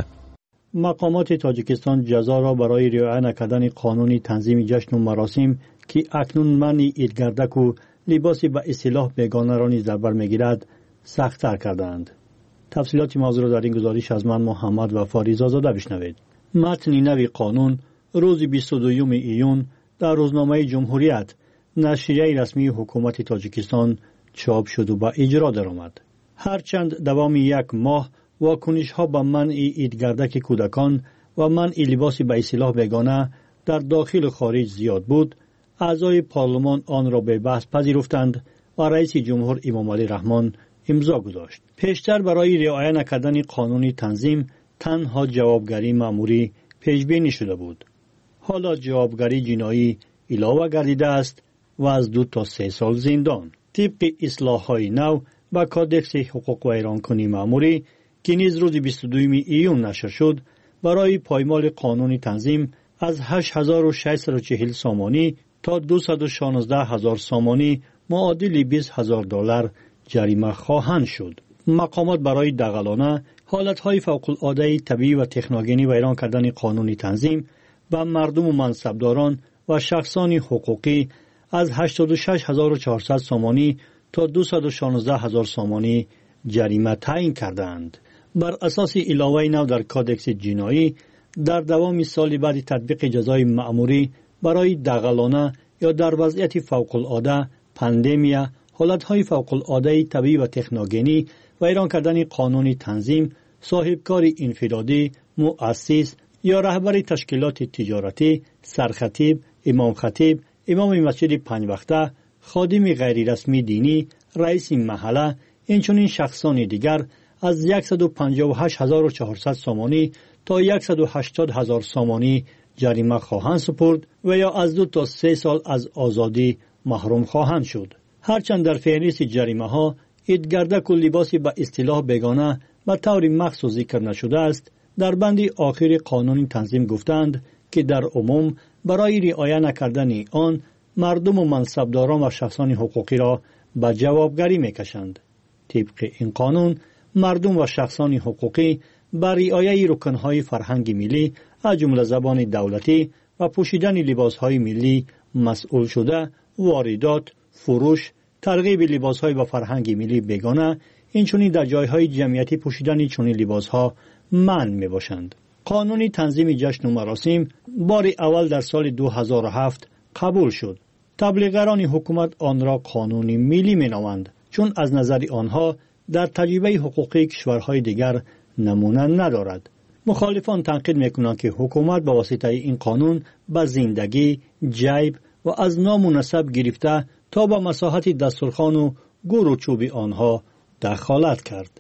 مقامات تاجیکستان جزا را برای رعایت نکردن قانون تنظیم جشن و مراسم که اکنون منع عیدگردک و لباسی به اصطلاح بیگانه را نیز در بر میگیرد سخت‌تر کردند. تفصیلات موضوع را در این گزارش از من محمد و فاریزا زاده بشنوید. متن نوی قانون روز بیست و دوم ایون در روزنامه جمهوریت نشریه رسمی حکومت تاجیکستان چاپ شد و به اجرا درآمد. هرچند دوام یک ماه واکنش‌ها به منع عیدگردک کودکان و منع لباس به اصطلاح بیگانه در داخل و خارج زیاد بود، اعضای پارلمان آن را به بحث پذیرفتند و رئیس جمهور امامعلی رحمان امضا گذاشت. پیشتر برای رعایت نکردن قانون تنظیم تنها جوابگری مأموری پیش بینی شده بود. حالا جوابگری جنایی علاوه گردیده است و از دو تا سه سال زندان. طبق اصلاح‌های نو با کادکس حقوق و ایرانکنی مأموری که نیز روز بیست و دوم ایون نشر شد، برای پایمال قانون تنظیم از هشت هزار و ششصد و چهل سامانی تا دویست و شانزده هزار سامانی معادل بیست هزار دلار جریمه خواهند شد. مقامات برای دغلانه، حالتهای فوق‌العاده طبیعی و تکنوگنی و ایران کردن قانون تنظیم و مردم و منصبداران و شخصان حقوقی از هشتاد و شش هزار و چهارصد سامانی تا دویست و شانزده هزار سامانی جریمه تعیین کردند. بر اساس علاوه نو در کادکس جنایی، در دوام سال بعد تطبیق جزای مأموری برای دغلانه یا در وضعیت فوق‌العاده، پاندمیا، حالتهای فوق‌العاده طبیعی و تکنوگنی و ایران کردن قانون تنظیم، صاحبکار انفرادی، مؤسس یا رهبر تشکیلات تجارتی، سرخطیب، امام خطیب، امام مسجد پنج وقته، خادم غیر رسمی دینی، رئیس محله، اینچنین شخصان دیگر از صد و پنجاه و هشت هزار و چهارصد سامانی تا صد و هشتاد هزار سامانی جریمه خواهند سپرد و یا از دو تا سه سال از آزادی محروم خواهند شد. هرچند در فهرست جریمه ها عیدگردک و لباسی به اصطلاح بیگانه به طور مخصوص ذکر نشده است، در بند آخر قانون تنظیم گفتند که در عموم برای رعایت نکردن آن مردم و منصبداران و شخصان حقوقی را به جوابگری میکشند. طبق این قانون مردم و شخصان حقوقی بر رعایت رکنهای فرهنگ ملی از جمله زبان دولتی و پوشیدن لباسهای ملی مسئول شده، واردات، فروش، ترغیب لباسهای با فرهنگ ملی بیگانه، اینچنین در جایهای جمعیتی پوشیدن چنین لباسها منع می باشند. قانون تنظیم جشن و مراسم بار اول در سال دو هزار و هفت قبول شد. تبلیغگران حکومت آن را قانون ملی می نامند، چون از نظر آنها در تجربه حقوقی کشورهای دیگر نمونه ندارد. مخالفان تنقید میکنند که حکومت با واسطه این قانون به زندگی، جیب و از نام و نسب گرفته تا به مساحت دسترخوان و گور و چوب آنها دخالت کرد.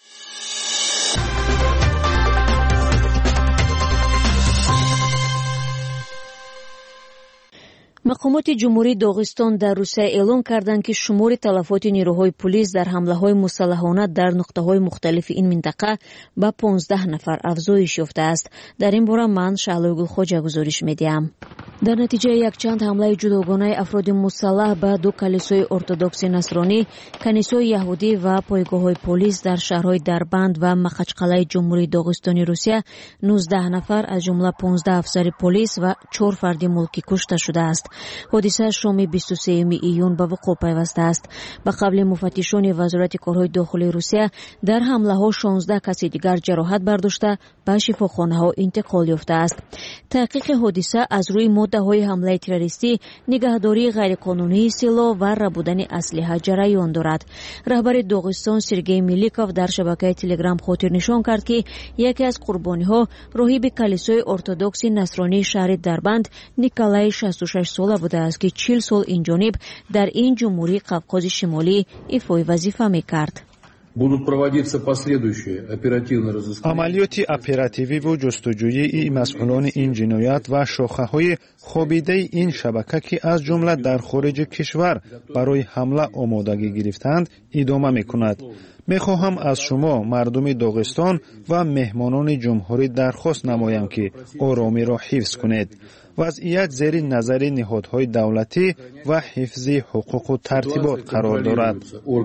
مقامات جمهوری داغستان در روسیه اعلام کردند که شمار تلفات نیروهای پلیس در حمله‌های مسلحانه در نقطه‌های مختلف این منطقه به پانزده نفر افزایش یافته است. در این باره من شعلوی گلخوجا گزارش می‌دهم. در نتیجه یک چند حمله جداگانه افراد مسلح به دو کلیسای ارتدوکس نصرانی، کنیسای یهودی و پایگاه‌های پلیس در شهرهای دربند و مخچقلعه جمهوری داغستان روسیه، نوزده نفر از جمله پانزده افسر پلیس و چهار فرد ملکی کشته شده است. حادثه شام بیست و سوم ایون به وقوع پیوسته است. به قبل مفتشان وزارت کارهای داخلی روسیه در حمله ها شانزده کسی دیگر جراحت برداشته به شفاخانه ها انتقال یافته است. تحقیق حادثه از روی ماده های حمله تروریستی، نگهداری غیرقانونی سلاح و ربودن اسلحه جریان دارد. رهبر داغستان سرگئی میلیکوف در شبکه تلگرام خاطر نشان کرد که یکی از قربانی ها راهب کلیسای ارتدوکس نصرانی شهر دربند نیکولای شصت و شش ساله بوده است که چهل سال این جانب در این جمهوری قفقاز شمالی ایفای وظیفه میکرد. будут проводиться последующие оперативные разыскания. عملیات اپراتیوی و جستجویی مسئولان این جنایت و شاخه‌های خوابیده این شبکه که از جمله در خارج کشور برای حمله آمادگی گرفتند ادامه می‌کند. می‌خواهم از شما مردم داغستان و مهمانان جمهوری درخواست نمایم که آرامی را حفظ کنید. وضعیت زیر نظر نهادهای دولتی و حفظ حقوق و ترتیبات قرار دارد.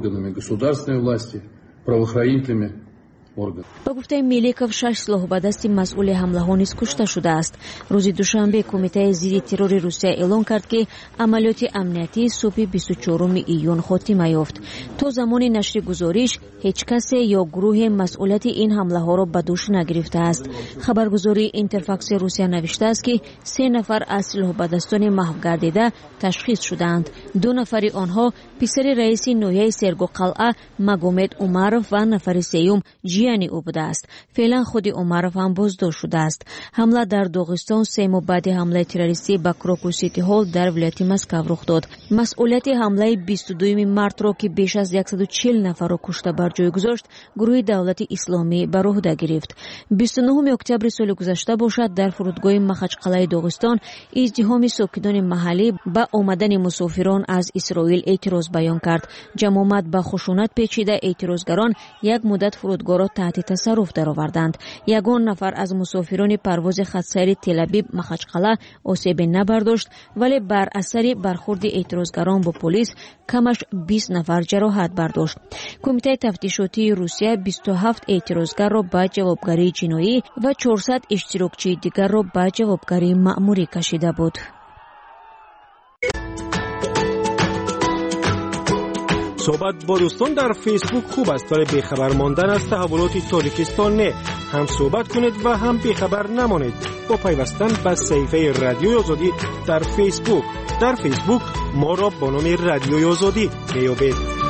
با گفته میلیکوف شش سلاح به دست مسئول حمله ها نیز کشته شده است. روز دوشنبه کمیته ضد ترور روسیه اعلام کرد که عملیات امنیتی صبح بیست و چهارم ایون خاتمه یافت. تا زمان نشر گزارش هیچ کس یا گروه مسئولیت این حمله ها را به دوش نگرفته است. خبرگزاری اینترفاکس روسیه نوشته است که سه نفر از سلاح به دستان محو گردیده تشخیص شدند. دو نفر آنها پسر رئیس نوحه سرگو قلعه مگومد اومروف و نفر سوم جیانی او بوده است. فعلا خود اومروف هم بازداشت شده است. حمله در داغستان سه ماه بعد حمله تروریستی به کراکو سیتی هال در ولایت مسکو رخ داد. مسئولیت حمله بیست و دو مارس را که بیش از صد و چهل نفر را کشته بر جای گذاشت گروه دولت اسلامی بر عهده گرفت. بیست و نه اکتبر سال گذشته باشد در فرودگاه مخچقلعه داغستان ازدحام ساکنان محلی به آمدن مسافران از اسرائیل اعتراض بیان کرد. جماعت به خشونت پیچیده اعتراضگران یک مدت فرودگاه را تحت تصرف درآوردند. یگان نفر از مسافران پرواز خط‌سیر تل‌آویو مخچقلعه آسیب نبرداشت ولی بر اثر برخورد اعتراضگران با پلیس کمش بیست نفر جراحت برداشت. کمیته تفتیشاتی روسیه بیست و هفت اعتراضگر را به جوابگری جنایی و چهارصد اشتراکچی دیگر را به جوابگری مأموری کشیده بود. صحبت با دوستان در فیسبوک خوب است ولی بیخبر ماندن از تحولات تاجیکستان نه. هم صحبت کنید و هم بیخبر نمانید با پیوستن به صفحه رادیوی آزادی در فیسبوک. در فیسبوک ما را با نام رادیوی آزادی میابید.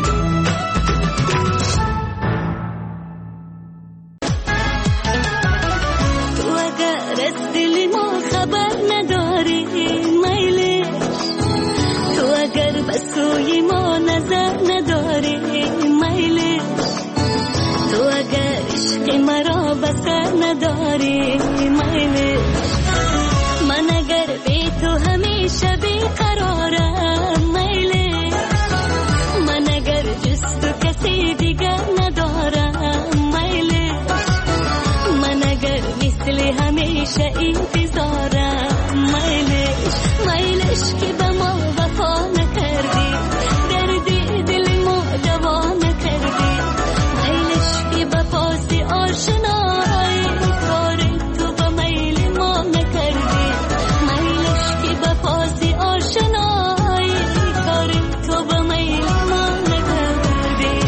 بسوی ما نظر نداری میلی تو اگر عشق مرا بسر نداری میلی من اگر بی تو همیشه بیقرارم میلی من اگر جز تو کسی دیگر ندارم میلی من اگر مثل همیشه انتظارم میلی میلیش که به ما وفا نکردی دردی دل ما دوا نکردی میلش که به پاس آشنایی کار تو به میل ما نکردی میلش که به پاس آشنایی کار تو به میل ما نکردی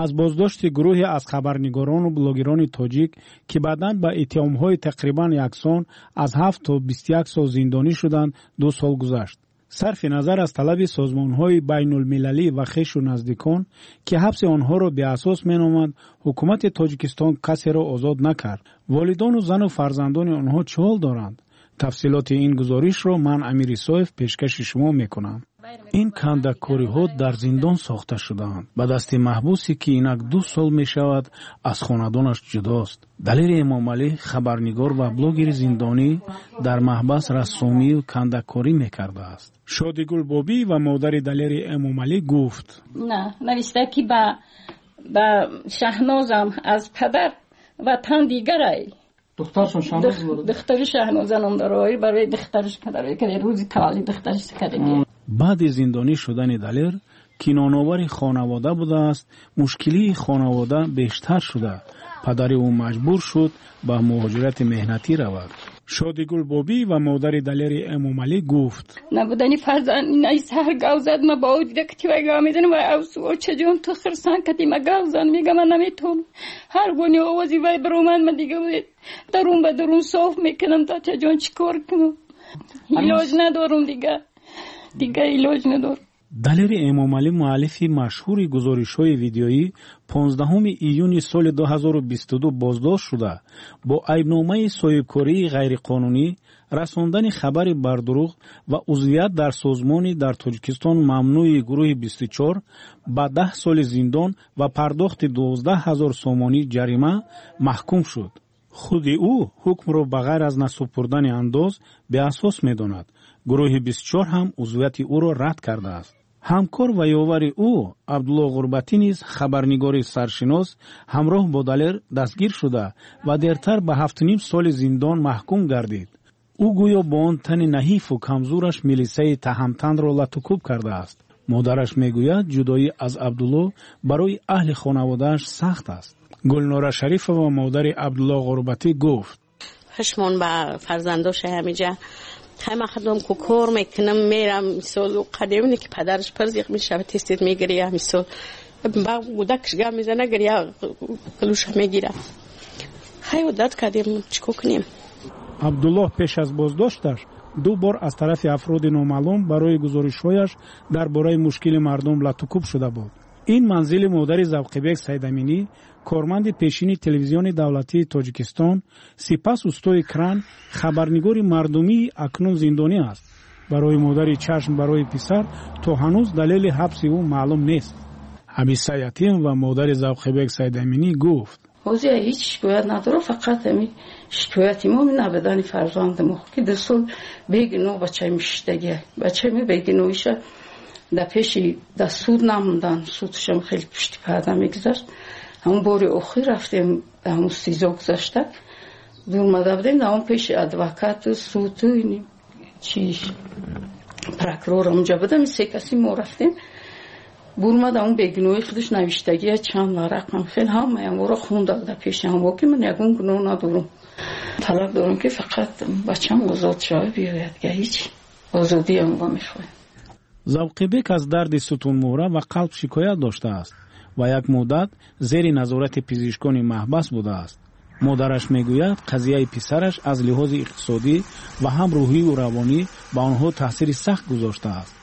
از بازداشت گروهی از خبرنگاران و بلاگران تاجیک که بعداً با اتهام‌های تقریباً یکسان از هفت تا بیست و یک سال زندانی شدند دو سال گذشت. صرف نظر از طلب سازمان‌های بین‌المللی و خویش و نزدیکان که حبس آنها را به اساس می‌نامند، حکومت تاجیکستان کسی را آزاد نکرد. والدان و زن و فرزندان آنها چه حال دارند؟ تفصیلات این گزارش را من امیر اسایف پیشکش شما می‌کنم. این کندک‌کاری‌ها در زندان ساخته شده‌اند. به دست محبوسی که اینک دو سال می‌شود از خاندانش جداست. دلیر امامعلی خبرنگار و بلاگر زندانی در محبس رسومی و کندک‌کاری می‌کرده است. شادیگل بابی و مادر دلیر امامعلی گفت: نه، نوشته که با با شهنازم از پدر و تن دیگره. دخترشون شهناز بود. دختر شهناز نام داره، برای دخترش کداره که روزی تولد دخترش کرده. بعد زندانی شدن دلیر که نانآور خانواده بوده است، مشکلی خانواده بیشتر شده. پدر او مجبور شد به مهاجرت مهنتی رود. شادیگل بابی و مادر دلیر امامعلی گفت: نبودنی فرزند اینای سهر گاو زد، ما با او دیده که توی گاو میزنم و او چجون تو خرسان کتی ما گاو زن میگم من نمیتونم. هر گونی آوازی وای برو من من دیگه درون به درون صاف میکنم تا چجون چیکار کنم. علاج ندارم دیگه. دیگه علاج ندارم. دلیر امامعلی مؤلف مشهور گزارش‌های ویدیویی پانزدهم ایون سال دو هزار و بیست و دو بازداشت شده با عیبنامه سایه‌کاری غیرقانونی، رساندن خبر بر دروغ و عضویت در سازمانی در تاجیکستان ممنوع گروه بیست و چهار با ده سال زندان و پرداخت دوازده هزار سومانی جریمه محکوم شد. خود او حکم را بغیر از نسپردن انداز به اساس می‌داند. گروه بیست و چهار هم عضویت او را رد کرده است. همکار و یاور او عبدالله غربتی نیز خبرنگار سرشناس همراه با دلیر دستگیر شده و دیرتر به هفت و نیم سال زندان محکوم گردید. او گویا با آن تن نحیف و کمزورش ملیسه تهمتن را لطکوب کرده است. مادرش میگوید جدایی از عبدالله برای اهل خانواده‌اش سخت است. گلناره شریفه و مادر عبدالله غربتی گفت: هشمون با فرزنداش همیجا همه خدام که کار میکنم میرم مثال و قدیمی که پدرش پرزیق میشه و تستید میگیره مثال با بودکش گم میزنه گریه کلوش میگیره. خیلی داد کردیم چیکار کنیم. عبدالله پیش از بازداشتش دو بار از طرف افراد نامعلوم برای گزارش‌هایش درباره مشکل مردم لطکوب شده بود. این منزل مادر زوقبک سیدامینی، کارمند پیشین تلویزیون دولتی تاجیکستان، سپس استاد کران، خبرنگار مردمی اکنون زندانی است. برای مادر چشم برای پسر تا هنوز دلیل حبس او معلوم نیست. حمیسه یتیم و مادر زوقبک سیدامینی گفت: حوزه هیچ شکایت نداره، فقط همین شکایتی ما می نبودن فرزند ما که دستور بگنو بچه میشتگی بچه می بگنویشه در پیشی در سود نموندن، سودشم خیلی پشتی پرده میگذشت. همون باری اخیر رفتیم در همون سیزا گذشته دور مده بودیم در همون پیش ادوکات سود اینیم چیش پرکرور اونجا بودم. سه کسی ما رفتیم بورما در اون بگنوی خودش نوشتگی چند رقم خیلی هم هم رو خوندم در پیش هم واقعی من یکون گناه ندارم. طلب دارم که فقط بچم آزاد شای بیاید که هیچ آزادی هم با میخواه. زوقبک از درد ستون مهره و قلب شکایت داشته است و یک مدت زیر نظارت پزشکان محبس بوده است. مادرش میگوید قضیه پسرش از لحاظ اقتصادی و هم روحی و روانی به آنها تاثیر سخت گذاشته است.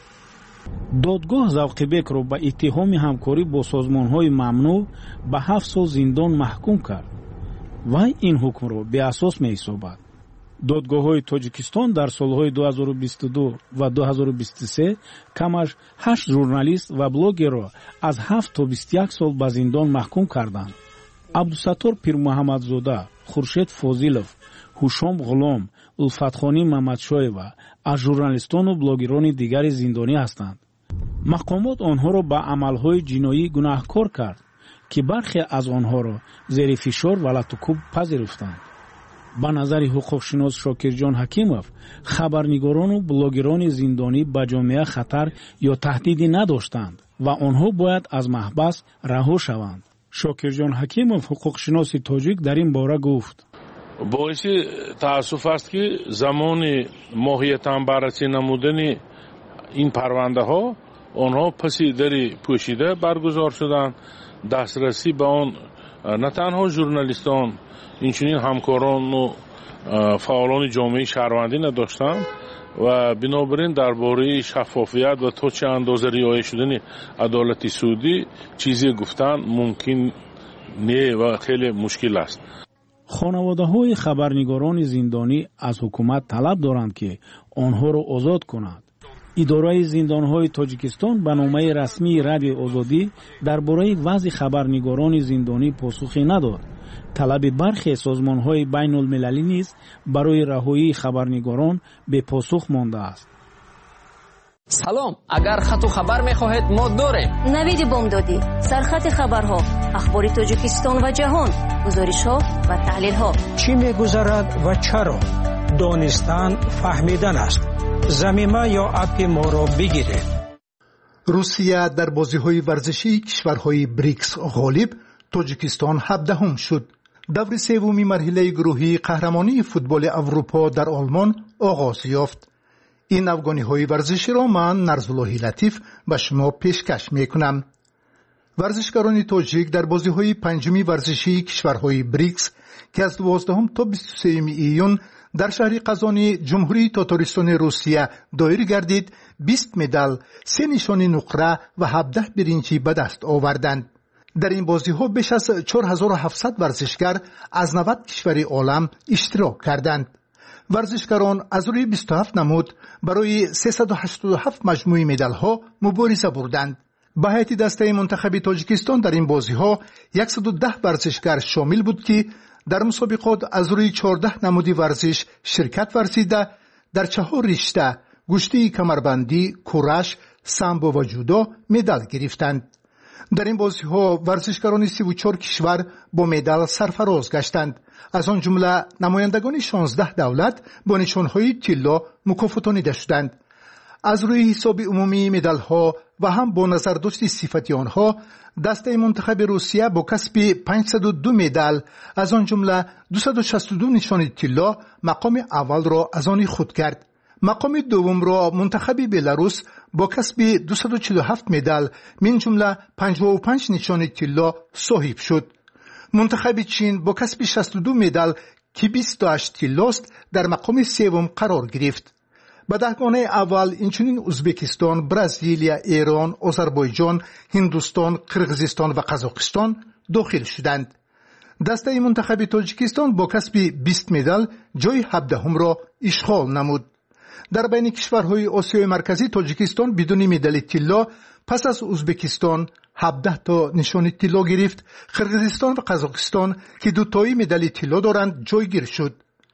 دادگاه زوقبک را به اتهام همکاری با سازمان‌های ممنوع به هفت سال زندان محکوم کرد و این حکم را به اساس می‌حسابد. دادگاه‌های تاجیکستان در سال‌های دو هزار و بیست و دو و دو هزار و بیست و سه کمش هشت ژورنالیست و بلاگر را از هفت تا بیست و یک سال به زندان محکوم کردند. عبدالستار پیرمحمدزاده، خورشید فاضلов، هوشام غلام، الفتخانی محمدشایوا از ژورنالیستان و بلاگران دیگر زندانی هستند. مقامات آنها را به عمل‌های جنایی گناهکار کرد که برخی از آنها را زیر فشار و لطکوب پذیرفتند. به نظر حقوقشناس شاکرجان حکیموف، خبرنگاران و بلاگران زندانی به جامعه خطر یا تهدیدی نداشتند و آنها باید از محبس رها شوند. شاکرجان حکیموف حقوقشناس تاجیک در این باره گفت: باعث تأسف است که زمان ماهیتاً بررسی نمودن این پرونده ها آنها پسی دری پوشیده برگزار شدند. دسترسی به آن نه تنها ژورنالیستان، اینچنین همکاران و فعالان جامعه شهروندی نداشتند و بنابراین درباره شفافیت و تا چه اندازه رعایت شدن عدالت سعودی چیزی گفتن ممکن نه و خیلی مشکل است. خانواده‌های خبرنگاران زندانی از حکومت طلب دارند که آنها را آزاد کند. اداره زندان‌های تاجیکستان به نامه رسمی رادیو آزادی درباره وضع خبرنگاران زندانی پاسخی نداد. طلب برخی سازمان‌های بین المللی نیز برای رهایی خبرنگاران به پاسخ مانده است. سلام، اگر خط و خبر می‌خواهید ما داریم. نوید بامدادی، سرخط خبرها، اخبار تاجیکستان و جهان، گزارش‌ها و تحلیل‌ها. چی می‌گذرد و چرا؟ دانستن فهمیدن است. زمینه یا اپی ما را بگیرید. روسیه در بازی‌های ورزشی کشورهای بریکس غالب، تاجیکستان هفدهم شد. دور سومی مرحله گروهی قهرمانی فوتبال اروپا در آلمان آغاز یافت. این افغانی‌های ورزشی را من نرزاللهی لطیف به شما پیشکش می‌کنم. ورزشکاران تاجیک در بازی‌های پنجمی ورزشی کشورهای بریکس که از دوازدهم تا بیست و سوم ایون در شهر قزانی جمهوری تاتارستان روسیه دایر گردید، بیست مدال، سه نشان نقره و هفده برنجی به دست آوردند. در این بازی‌ها بیش از چهار هزار و هفتصد ورزشکار از نود کشور عالم اشتراک کردند. ورزشکاران از روی بیست و هفت نمود برای سیصد و هشتاد و هفت مجموعه مدال‌ها مبارزه بردند. به هیئت دسته منتخب تاجیکستان در این بازی‌ها صد و ده ورزشکار شامل بود که در مسابقات از روی چهارده نمودی ورزش شرکت ورزیده در چهار رشته گشتی کمربندی، کورش، سامبو و جودو مدال گرفتند. در این بازی‌ها ورزشکاران سی و چهار کشور با مدال سرفراز گشتند. از آن جمله نمایندگان شانزده دولت با نشان‌های طلا مکافاتانیده شدند. از روی حساب عمومی مدال‌ها و هم با نظرداشت صفتی آنها، دسته منتخب روسیه با کسب پانصد و دو مدال از آن جمله دویست و شصت و دو نشان طلا مقام اول را از آن خود کرد. مقام دوم را منتخب بلاروس با کسب دویست و چهل و هفت مدال من جمله پنجاه و پنج نشان طلا صاحب شد. منتخب چین با کسب شصت و دو مدال که بیست و هشت طلاست در مقام سوم قرار گرفت. به دهگانه اول اینچنین ازبکستان، برزیلیا، ایران، آذربایجان، هندوستان، قرقیزستان و قزاقستان داخل شدند. دسته منتخب تاجیکستان با کسب بیست مدال جای هفدهم را اشغال نمود. در بین کشورهای آسیای مرکزی تاجیکستان بدون مدال طلا پس از ازبکستان هفده تا نشان طلا گرفت. قرقیزستان و قزاقستان که دو تایی مدال طلا دارند جایگیر شد.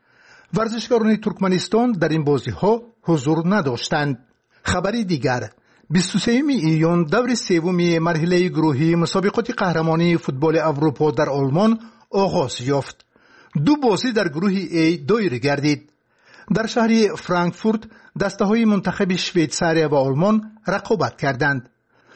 ورزشکاران ترکمنستان در این بازی‌ها حضور نداشتند. خبری دیگر، بیست و سوم ایون دور سوم مرحله گروهی مسابقات قهرمانی فوتبال اروپا در آلمان آغاز یافت. دو بازی در گروه ای دایر گردید. در شهر فرانکفورت دسته‌های منتخب شویتزاریا و آلمان رقابت کردند.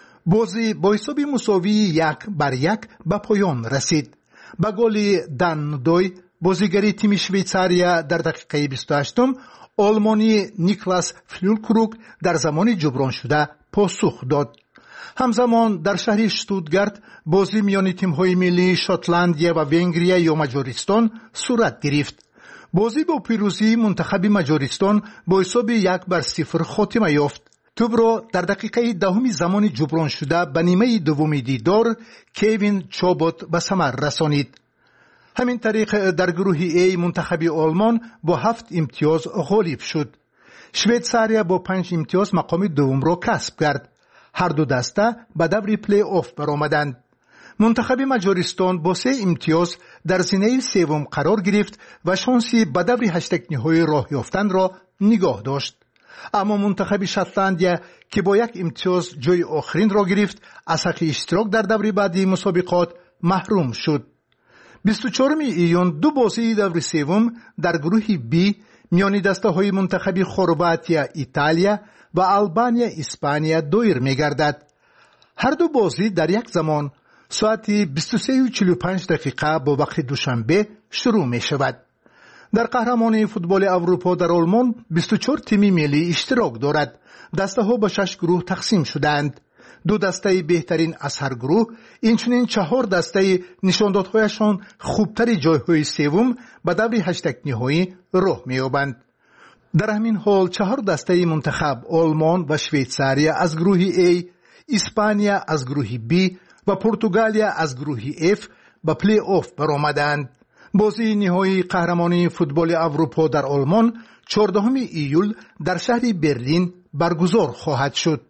بازی با حساب مساوی یک بر یک به پایان رسید. با گل دان دوی بازیگری تیم شویتزاریا در دقیقه بیست و هشتم آلمانی نیکلاس فیولکروگ در زمان جبران شده پاسخ داد. همزمان در شهر شتوتگارت بازی میان تیم‌های ملی شاتلندیا و ونگریا یا مجارستان صورت گرفت. بازی با پیروزی منتخب مجارستان با حساب یک بر صفر خاتمه یافت. توپ را در دقیقه دهم زمان جبران شده به نیمه دوم دیدار کوین چابوت به ثمر رسانید. همین طریق در گروه ای منتخب آلمان با هفت امتیاز غالب شد. شویتزاریا با پنج امتیاز مقام دوم را کسب کرد. هر دو دسته به دور پلی آف برآمدند. منتخب مجارستان با سه امتیاز در زینه سوم قرار گرفت و شانسی به دور هشتگ نهایی راه یافتن را نگاه داشت. اما منتخب شاتلندیا که با یک امتیاز جای آخرین را گرفت از حق اشتراک در دور بعدی مسابقات محروم شد. بیست و چهارم ایون دو بازی دور سوم در گروه بی میان دسته های منتخب خرواتیا ایتالیا و آلبانیا اسپانیا دایر می گردد. هر دو بازی در یک زمان ساعت بیست و سه و چهل و پنج دقیقه با وقت دوشنبه شروع می شود. در قهرمانی فوتبال اروپا در آلمان بیست و چهار تیم ملی اشتراک دارد. دسته ها به شش گروه تقسیم شدند. دو دسته بهترین از هر گروه، اینچنین چهار دسته نشاندادهایشان خوبتر جایهای سوم به دور هشتگ نهایی راه می‌یابند. در همین حال چهار دسته منتخب آلمان و شویتزاریا از گروه A، اسپانیا از گروه B و پرتغالیا از گروه F به پلی آف برآمدند. بازی نهایی قهرمانی فوتبال اروپا در آلمان چهاردهم ایول در شهر برلین برگزار خواهد شد.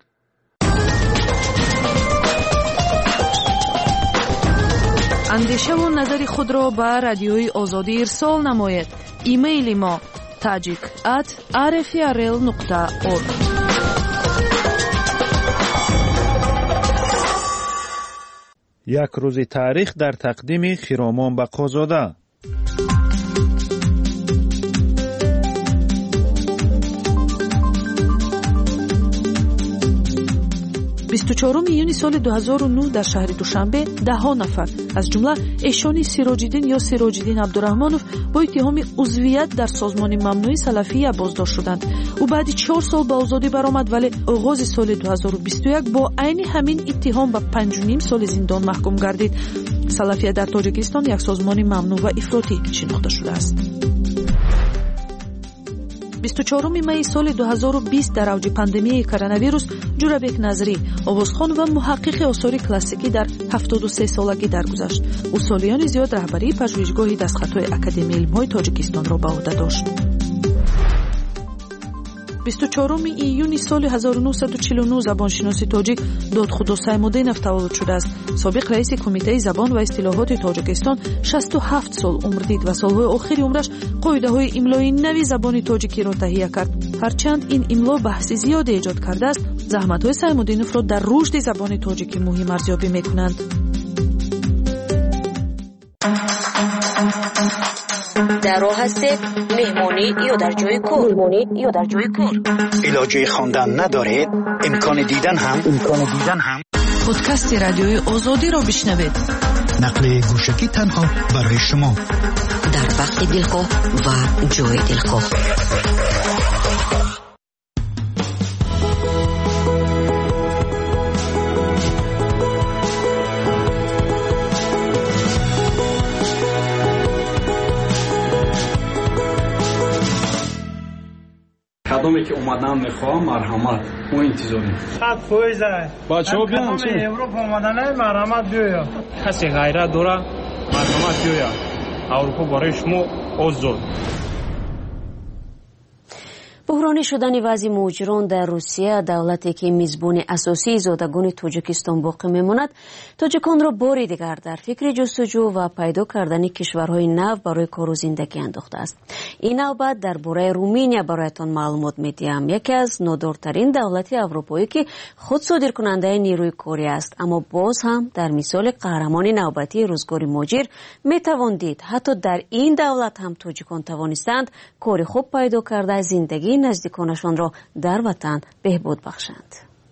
اندیشه و نظر خود را به رادیوی آزادی ارسال نماید. ایمیل ما tajik at r f r l nokta org. یک روز تاریخ در تقدیم خرامان بقازاده. بیست و چهارم ایونی سال دو هزار و نه در شهر دوشنبه ده نفر از جمله ایشانی سیراج‌الدین یا سیراج‌الدین عبدالرحمانوف با اتهام عضویت در سازمان ممنوع سلفیه بازداشت شدند. او بعد چهار سال به آزادی برآمد، ولی آغاز سال دو هزار و بیست و یک با عین همین اتهام به پنج و نیم سال زندان محکوم گردید. سلفیه در تاجیکستان یک سازمان ممنوع و افراطی شناخته شده است. بیست و چهارم می سال دو هزار و بیست در اوج پاندمی کرونا ویروس جورابک نظری آوازخوان و محقق آثار کلاسیکی در هفتاد و سه سالگی درگذشت. او سالیان زیاد رهبری پژوهشگاه دستخط‌های اکادمی علم‌های تاجیکستان را به عهده داشت. بیست و چهارم ایونی سال هزار و نهصد و چهل و نه زبانشناسی تاجیک دادخدا سیمودینов تولد شده است. سابق رئیس کمیته زبان و اصطلاحات تاجیکستان شصت و هفت سال عمر دید و سالهای آخری عمرش قاعده‌های املایی نوی زبان تاجیکی را تهیه کرد. هرچند این املا بحث زیادی ایجاد کرده است، زحمت‌های سیمودینov را در رشد زبان تاجیکی مهم ارزیابی می‌کنند. در راه هستید مهمانی یا در جای کار مهمانی یا در جای کار علاجه خواندن ندارید، امکان دیدن هم امکان دیدن هم پادکست رادیوی آزادی را بشنوید. نقل گوشکی تنها برای شما در وقت دلخواه و جای دلخواه. کدامی که اومدن میخوام مرحمت و انتظاریم. خط فویزه بچه‌ها بیان چه؟ اروپا اومدن مرحمت بیایا. کسی غیرت داره مرحمت بیایا. اروپا برای شما آزاد. بحرانی شدن وضع مهاجران در روسیه، دولتی که میزبان اساسی زادگان تاجیکستان باقی میماند، تاجیکان را باری دیگر در فکر جستجو و پیدا کردن کشورهای نو برای کار و زندگی انداخته است. این نوبت درباره رومینیا برایتان معلومات میدیم. یکی از نادرترین دولت اروپایی که خود صادر کننده نیروی کاری است، اما باز هم در مثال قهرمان نوبتی روزگار مهاجر میتوان دید حتی در این دولت هم تاجیکان توانستند کار خوب پیدا کرده زندگی نزدیکانشان را در وطن بهبود بخشند.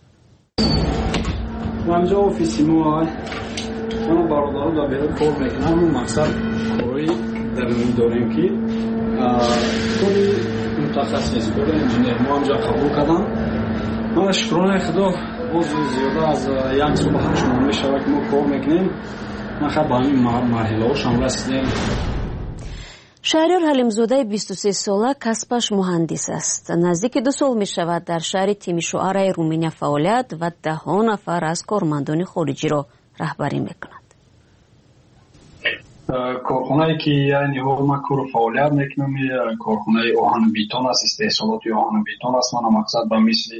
منجا آفیسی ما من برادرها در بیرون کار میکنم و مقصد کاری در این داریم که کاری متخصص کاری انجینیر ما همجا قبول کردم. من شکرانه خدا باز زیاده از یک صبح هشت نو میشود که ما کار میکنیم. من خیلی با همین مرحله ها شامل رسیدیم. شهریار حلیمزاده بیست و سه ساله کسبش مهندس است. نزدیک دو سال می شود در شهر تیمیشواره رومینیا فعالیت و ده ها نفر از کارمندان خارجی را رهبری می کند. کارخانه‌ای که یعنی ما کار فعالیت میکنم کارخانه آهن بیتون است، استحصالات آهن بیتون است. من مقصد به مثل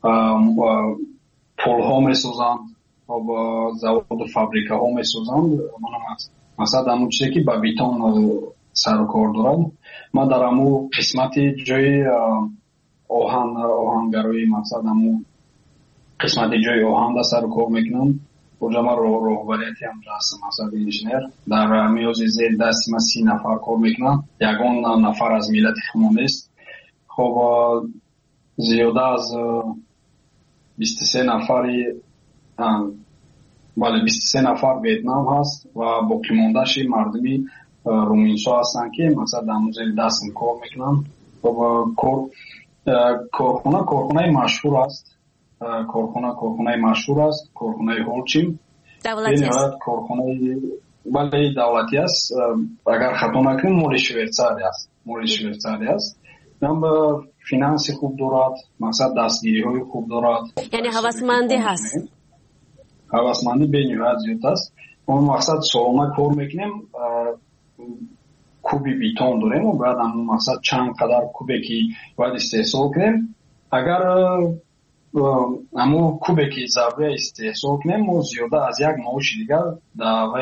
پل ها میسازند و با زواد و فابریکه ها میسازند. من مقصد همون چیزی که به بیتون سر و کار دارم. من در همون قسمت جای آهن آهنگرایی مقصد همون قسمت جای آهن در سر و کار میکنم. اونجا من راهبریتی هم هستم مقصد انجینیر. در میازی زیر دستی من سی نفر کار میکنم. یگان نفر از ملت خمانه است. خب زیاده از بیست و سه نفری بله بیست و سه نفر ویتنام هست و باقی مانده‌اش مردمی руминсо ҳастанд ки масалан дар музеи дастм кор мекунанд. корхона корхонаи машҳур аст. корхона корхонаи машҳур аст. корхонаи ҳолчим давлатӣ аст. корхонаи бале давлатӣ аст. агар хато накунем моли швейтсария аст. моли швейтсария аст. ба финанси хуб дорад, мақсад дастгириҳои хуб дорад. яъне ҳавасмандӣ ҳаст. ҳавасмандӣ бениҳоят зиёд аст. мо мақсад солона кор мекунем, куби бетон дорем ва баъд ҳамон мақсад чанд қадар кубе ки бояд истеҳсол кунем. агар ҳамон кубе ки зарурия истеҳсол кунем, мо зиёда аз як маоши дигар